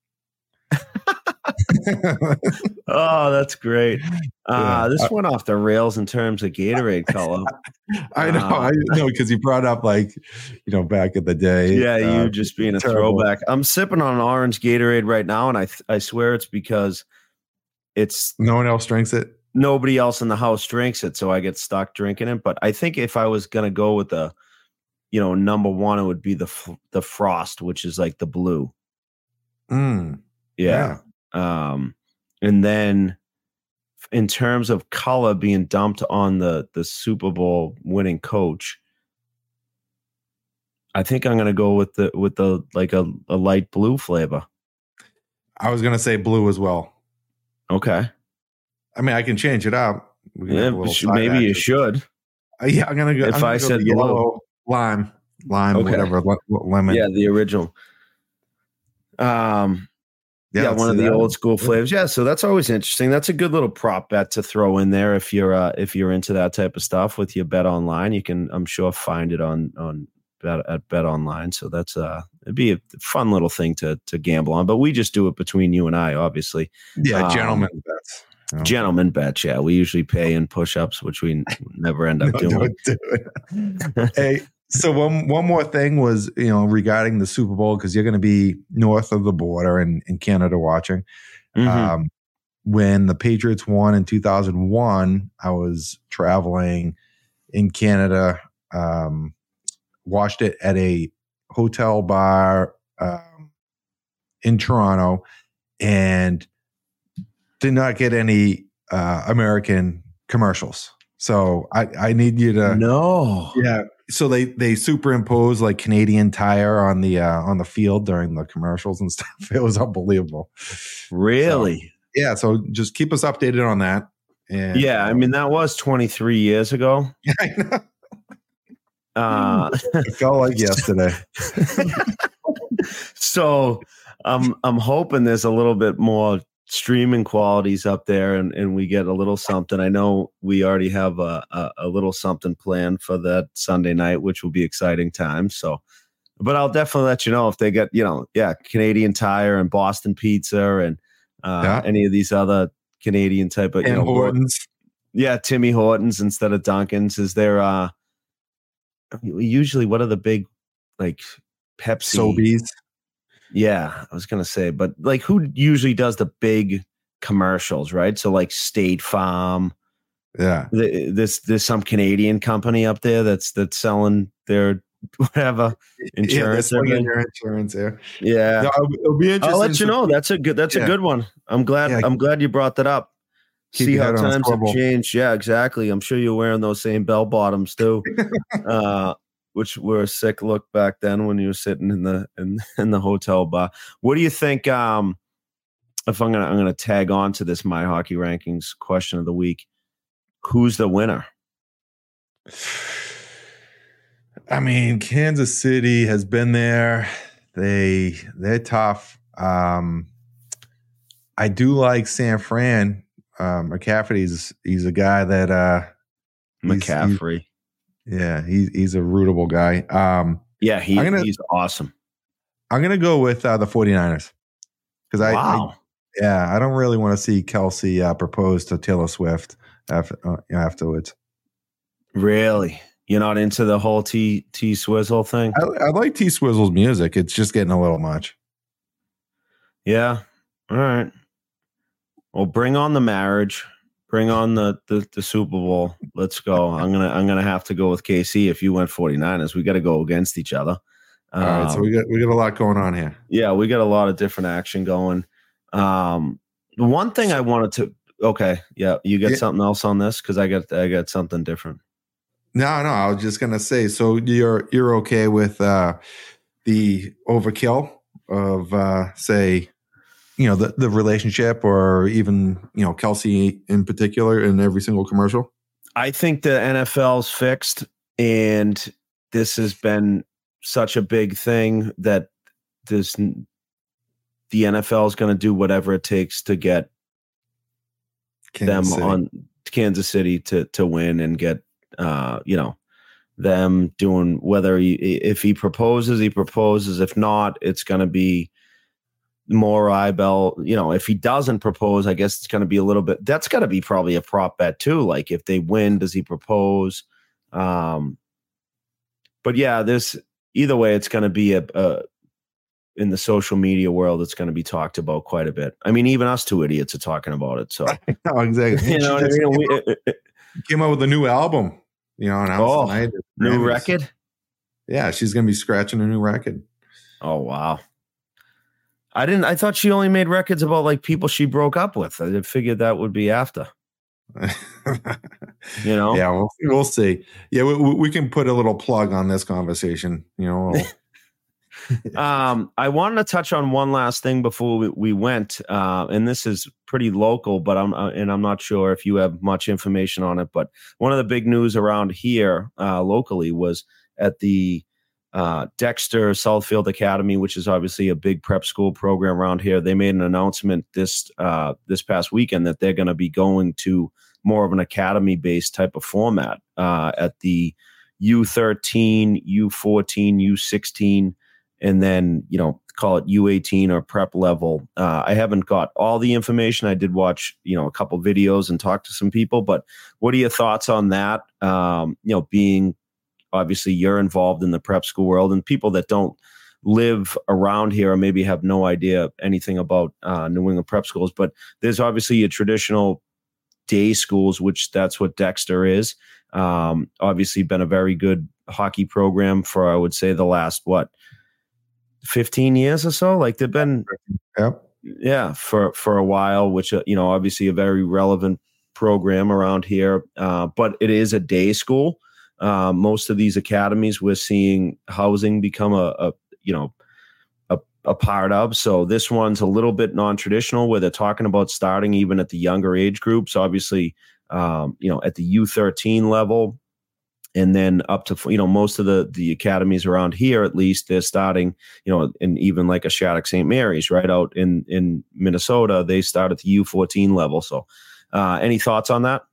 B: Oh, that's great. Uh, yeah. This went off the rails in terms of Gatorade color.
C: I know, uh, I know, because you brought up like, you know, back in the day.
B: Yeah,
C: uh,
B: you just being a terrible. throwback. I'm sipping on an orange Gatorade right now, and I th- I swear it's because it's
C: no one else drinks it.
B: Nobody else in the house drinks it, so I get stuck drinking it. But I think if I was gonna go with the, you know, number one, it would be the the Frost, which is like the blue.
C: Mm,
B: yeah. yeah. Um, and then in terms of color being dumped on the, the Super Bowl winning coach, I think I'm going to go with the, with the, like a, a light blue flavor.
C: I was going to say blue as well.
B: Okay.
C: I mean, I can change it up.
B: Yeah, maybe you should.
C: Uh, yeah. I'm going to go.
B: If I said
C: yellow, lime, lime, okay. whatever, lemon.
B: Yeah. The original. Um, Yeah, yeah one of the that. old school flavors. Yeah, so that's always interesting. That's a good little prop bet to throw in there if you're uh, if you're into that type of stuff with your Bet Online. You can, I'm sure, find it on on bet, at Bet Online. So that's uh, it'd be a fun little thing to to gamble on. But we just do it between you and I, obviously.
C: Yeah, um, gentlemen bets.
B: Oh. Gentlemen bets. Yeah, we usually pay in push-ups, which we never end up no, doing.
C: Don't do it. Hey. So one one more thing was, you know, regarding the Super Bowl, because you're going to be north of the border in, in Canada watching. Mm-hmm. Um, when the Patriots won in two thousand one, I was traveling in Canada, um, watched it at a hotel bar um, in Toronto, and did not get any uh, American commercials. So I, I need you to
B: no,
C: yeah. So they they superimpose like Canadian Tire on the uh, on the field during the commercials and stuff. It was unbelievable.
B: Really?
C: So, yeah. So just keep us updated on that. And,
B: yeah, I mean that was twenty-three years ago.
C: I know.
B: Uh,
C: it felt like yesterday.
B: So I'm I'm hoping there's a little bit more streaming qualities up there, and, and we get a little something. I know we already have a, a, a little something planned for that Sunday night, which will be exciting times. So, but I'll definitely let you know if they get, you know, yeah, Canadian Tire and Boston Pizza and uh, yeah. any of these other Canadian type of,
C: and
B: you know,
C: Hortons.
B: Yeah, Timmy Hortons instead of Dunkin's. Is there uh usually what are the big like Pepsi?
C: Sobeys.
B: Yeah, I was gonna say, but like, who usually does the big commercials, right? So like State Farm.
C: Yeah,
B: the, this there's some Canadian company up there that's that's selling their whatever insurance.
C: Yeah, your insurance there.
B: Yeah,
C: no, it'll be interesting.
B: I'll let you know. That's a good. That's yeah. a good one. I'm glad. Yeah. I'm glad you brought that up. Keep See how times have changed. Yeah, exactly. I'm sure you're wearing those same bell bottoms too. uh, which were a sick look back then when you were sitting in the in, in the hotel bar. What do you think? Um, if I'm gonna I'm gonna tag on to this My Hockey Rankings question of the week, who's the winner?
C: I mean, Kansas City has been there. They they're tough. Um, I do like San Fran. Uh, McCaffrey's he's a guy that uh,
B: McCaffrey.
C: He's, Yeah, he's he's a rootable guy. Um,
B: yeah, he, gonna, he's awesome.
C: I'm going to go with uh, the 49ers. Because I,
B: wow.
C: I, yeah, I don't really want to see Kelsey uh, propose to Taylor Swift after, uh, afterwards.
B: Really? You're not into the whole T T Swizzle thing?
C: I, I like T Swizzle's music. It's just getting a little much.
B: Yeah. All right. Well, bring on the marriage. Bring on the, the the Super Bowl. Let's go. I'm gonna I'm gonna have to go with K C. If you went 49ers, we got to go against each other.
C: Um, All right, so we got we got a lot going on here.
B: Yeah, we got a lot of different action going. Um, the one thing I wanted to. Okay, yeah, you got yeah. something else on this because I got I got something different.
C: No, no, I was just gonna say. So you're you're okay with uh, the overkill of uh, say. You know, the, the relationship or even, you know, Kelsey in particular in every single commercial?
B: I think the N F L's fixed, and this has been such a big thing that this the N F L is going to do whatever it takes to get Kansas them City. on Kansas City to to win and get, uh, you know, them doing whether he, if he proposes, he proposes. If not, it's going to be more eyeball, you know, if he doesn't propose, I guess it's going to be a little bit, that's got to be probably a prop bet too. Like if they win, does he propose? Um, but yeah, this either way, it's going to be a, a, in the social media world, it's going to be talked about quite a bit. I mean, even us two idiots are talking about it. So
C: no, exactly.
B: You know what I mean?
C: Came,
B: we,
C: out, it, it, came out with a new album, you know, announced
B: oh,
C: tonight.
B: New record.
C: Yeah. She's going to be scratching a new record.
B: Oh, wow. I didn't. I thought she only made records about like people she broke up with. I figured that would be after. You know.
C: Yeah, we'll, we'll see. Yeah, we, we can put a little plug on this conversation. You know. We'll
B: um, I wanted to touch on one last thing before we, we went, uh, and this is pretty local, but I'm uh, and I'm not sure if you have much information on it. But one of the big news around here uh, locally was at the uh, Dexter Southfield Academy, which is obviously a big prep school program around here. They made an announcement this uh, this past weekend that they're going to be going to more of an academy-based type of format uh, at the U thirteen, U fourteen, U sixteen, and then, you know, call it U eighteen or prep level. Uh, I haven't got all the information. I did watch, you know, a couple videos and talk to some people, but what are your thoughts on that? Um, you know, being obviously you're involved in the prep school world, and people that don't live around here or maybe have no idea anything about uh, New England prep schools, but there's obviously a traditional day schools, which that's what Dexter is. Um, obviously been a very good hockey program for, I would say, the last, what, fifteen years or so. Like they've been,
C: yep.
B: yeah, for, for a while, which, uh, you know, obviously a very relevant program around here. Uh, but it is a day school. Uh, most of these academies, we're seeing housing become a, a you know, a, a part of. So this one's a little bit non-traditional, where they're talking about starting even at the younger age groups, obviously, um, you know, at the U thirteen level. And then up to, you know, most of the, the academies around here, at least, they're starting, you know, and even like a Shattuck Saint Mary's right out in, in Minnesota, they start at the U fourteen level. So uh, any thoughts on that?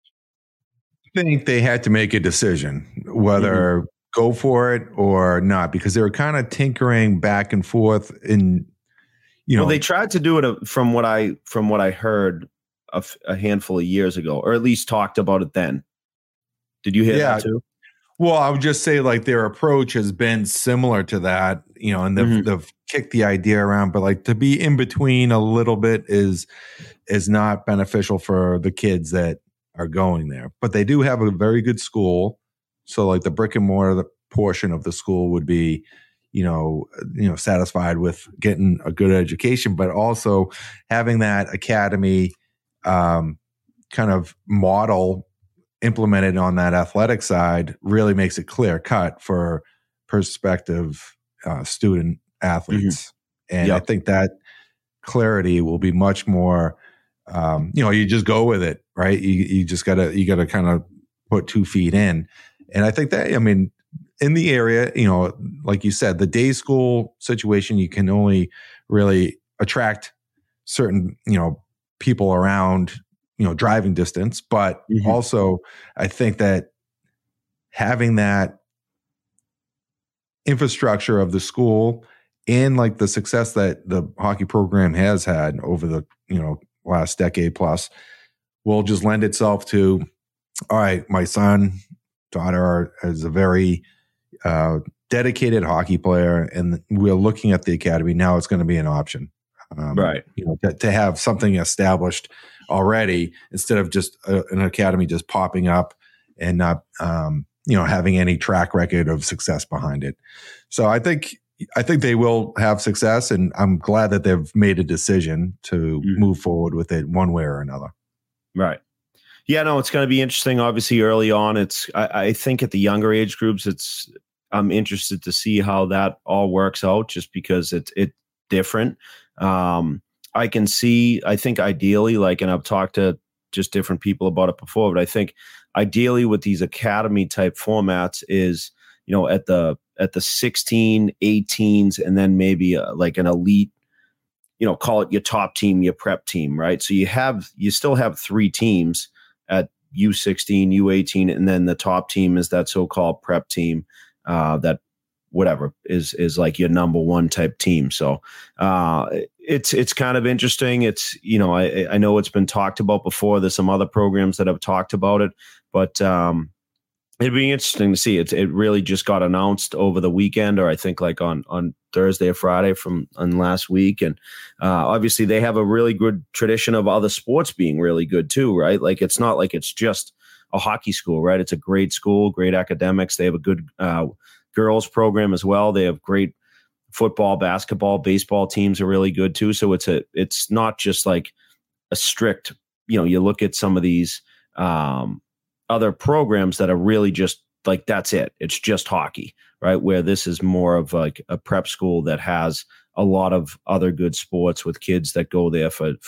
C: I think they had to make a decision whether mm-hmm. go for it or not, because they were kind of tinkering back and forth in, you know,
B: well, they tried to do it from what I, from what I heard a, a handful of years ago, or at least talked about it then. Did you hear yeah. that too?
C: Well, I would just say like their approach has been similar to that, you know, and they've, mm-hmm. they've kicked the idea around, but like to be in between a little bit is, is not beneficial for the kids that are going there. But they do have a very good school. So like the brick and mortar portion of the school would be, you know, you know, satisfied with getting a good education, but also having that academy um, kind of model implemented on that athletic side really makes it clear cut for prospective uh, student athletes. Mm-hmm. And yep. I think that clarity will be much more, um, you know, you just go with it, right? You, you just gotta, you gotta kind of put two feet in. And I think that, I mean, in the area, you know, like you said, the day school situation, you can only really attract certain, you know, people around, you know, driving distance, but mm-hmm. also I think that having that infrastructure of the school and like the success that the hockey program has had over the, you know, last decade plus will just lend itself to, all right, my son, daughter are, is a very uh, dedicated hockey player, and we're looking at the academy. Now it's going to be an option. Um,
B: right.
C: You know, to, to have something established already instead of just a, an academy just popping up and not, um, you know, having any track record of success behind it. So I think, I think they will have success, and I'm glad that they've made a decision to mm-hmm. move forward with it one way or another.
B: Right. Yeah, no, it's going to be interesting. Obviously early on, it's, I, I think at the younger age groups, it's, I'm interested to see how that all works out, just because it's, it's different. Um, I can see, I think ideally, like, and I've talked to just different people about it before, but I think ideally with these academy type formats is, you know, at the, at the sixteen, eighteens, and then maybe a, like an elite, you know, call it your top team, your prep team, right? So you have, you still have three teams at U sixteen, U eighteen, and then the top team is that so-called prep team uh, that whatever is, is like your number one type team. So uh, it's, it's kind of interesting. It's, you know, I, I know it's been talked about before. There's some other programs that have talked about it, but um, it'd be interesting to see. It, it really just got announced over the weekend, or I think like on, on Thursday or Friday from on last week. And uh, obviously they have a really good tradition of other sports being really good too, right? Like it's not like it's just a hockey school, right? It's a great school, great academics. They have a good uh, girls program as well. They have great football, basketball, baseball teams are really good too. So it's a, it's not just like a strict, you know, you look at some of these um, other programs that are really just like, that's it. It's just hockey, right? Where this is more of like a prep school that has a lot of other good sports with kids that go there for, for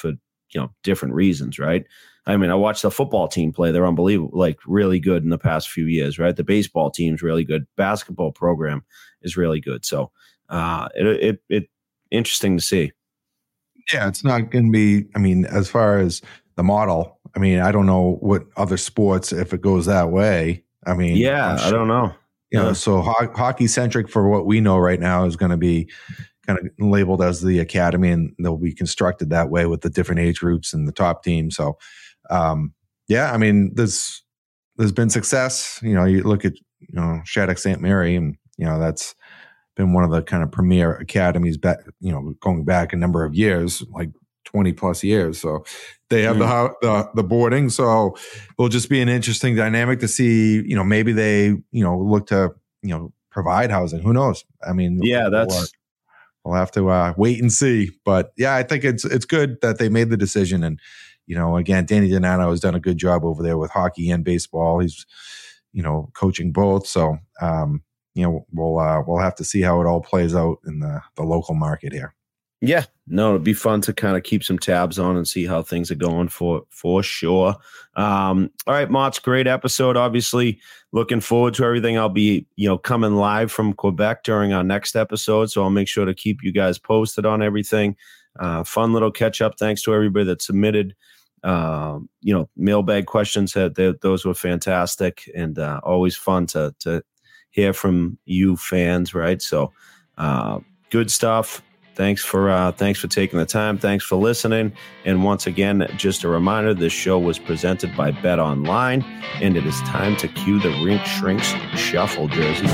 B: you know, different reasons, right? I mean, I watched the football team play. They're unbelievable, like really good in the past few years, right? The baseball team's really good. Basketball program is really good. So uh, it, it, it interesting to see.
C: Yeah, it's not going to be, I mean, as far as the model, I mean, I don't know what other sports, if it goes that way. I mean,
B: yeah, sure, I don't know.
C: You
B: yeah.
C: know, so ho- hockey centric for what we know right now is going to be kind of labeled as the academy, and they'll be constructed that way with the different age groups and the top team. So, um, yeah, I mean, there's there's been success. You know, you look at you know Shattuck Saint Mary, and you know that's been one of the kind of premier academies back, you know, going back a number of years, like twenty plus years. So they have mm. the, the the boarding. So it'll just be an interesting dynamic to see. You know, maybe they you know look to you know provide housing. Who knows? I mean,
B: yeah, that's.
C: We'll, we'll have to uh, wait and see. But yeah, I think it's it's good that they made the decision. And you know, again, Danny Donato has done a good job over there with hockey and baseball. He's you know coaching both. So. Um, You know, we'll uh, we'll have to see how it all plays out in the, the local market here.
B: Yeah, no, it'd be fun to kind of keep some tabs on and see how things are going for for sure. Um, all right, Mott's, great episode. Obviously, looking forward to everything. I'll be you know coming live from Quebec during our next episode, so I'll make sure to keep you guys posted on everything. Uh, fun little catch up. Thanks to everybody that submitted. Um, you know, mailbag questions. That those were fantastic, and uh, always fun to to. hear from you fans, right? So uh, good stuff. Thanks for uh, thanks for taking the time. Thanks for listening. And once again, just a reminder, this show was presented by Bet Online, and it is time to cue the Rink Shrinks Shuffle jersey.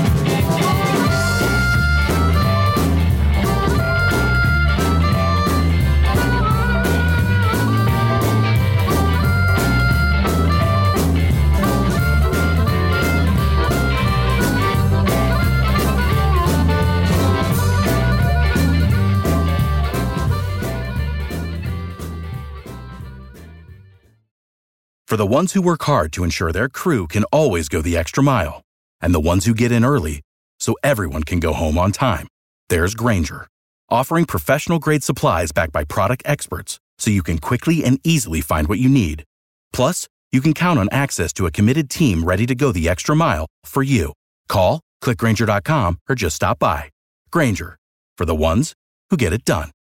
A: For the ones who work hard to ensure their crew can always go the extra mile, and the ones who get in early so everyone can go home on time, there's Grainger, offering professional-grade supplies backed by product experts so you can quickly and easily find what you need. Plus, you can count on access to a committed team ready to go the extra mile for you. Call, click Grainger dot com, or just stop by. Grainger, for the ones who get it done.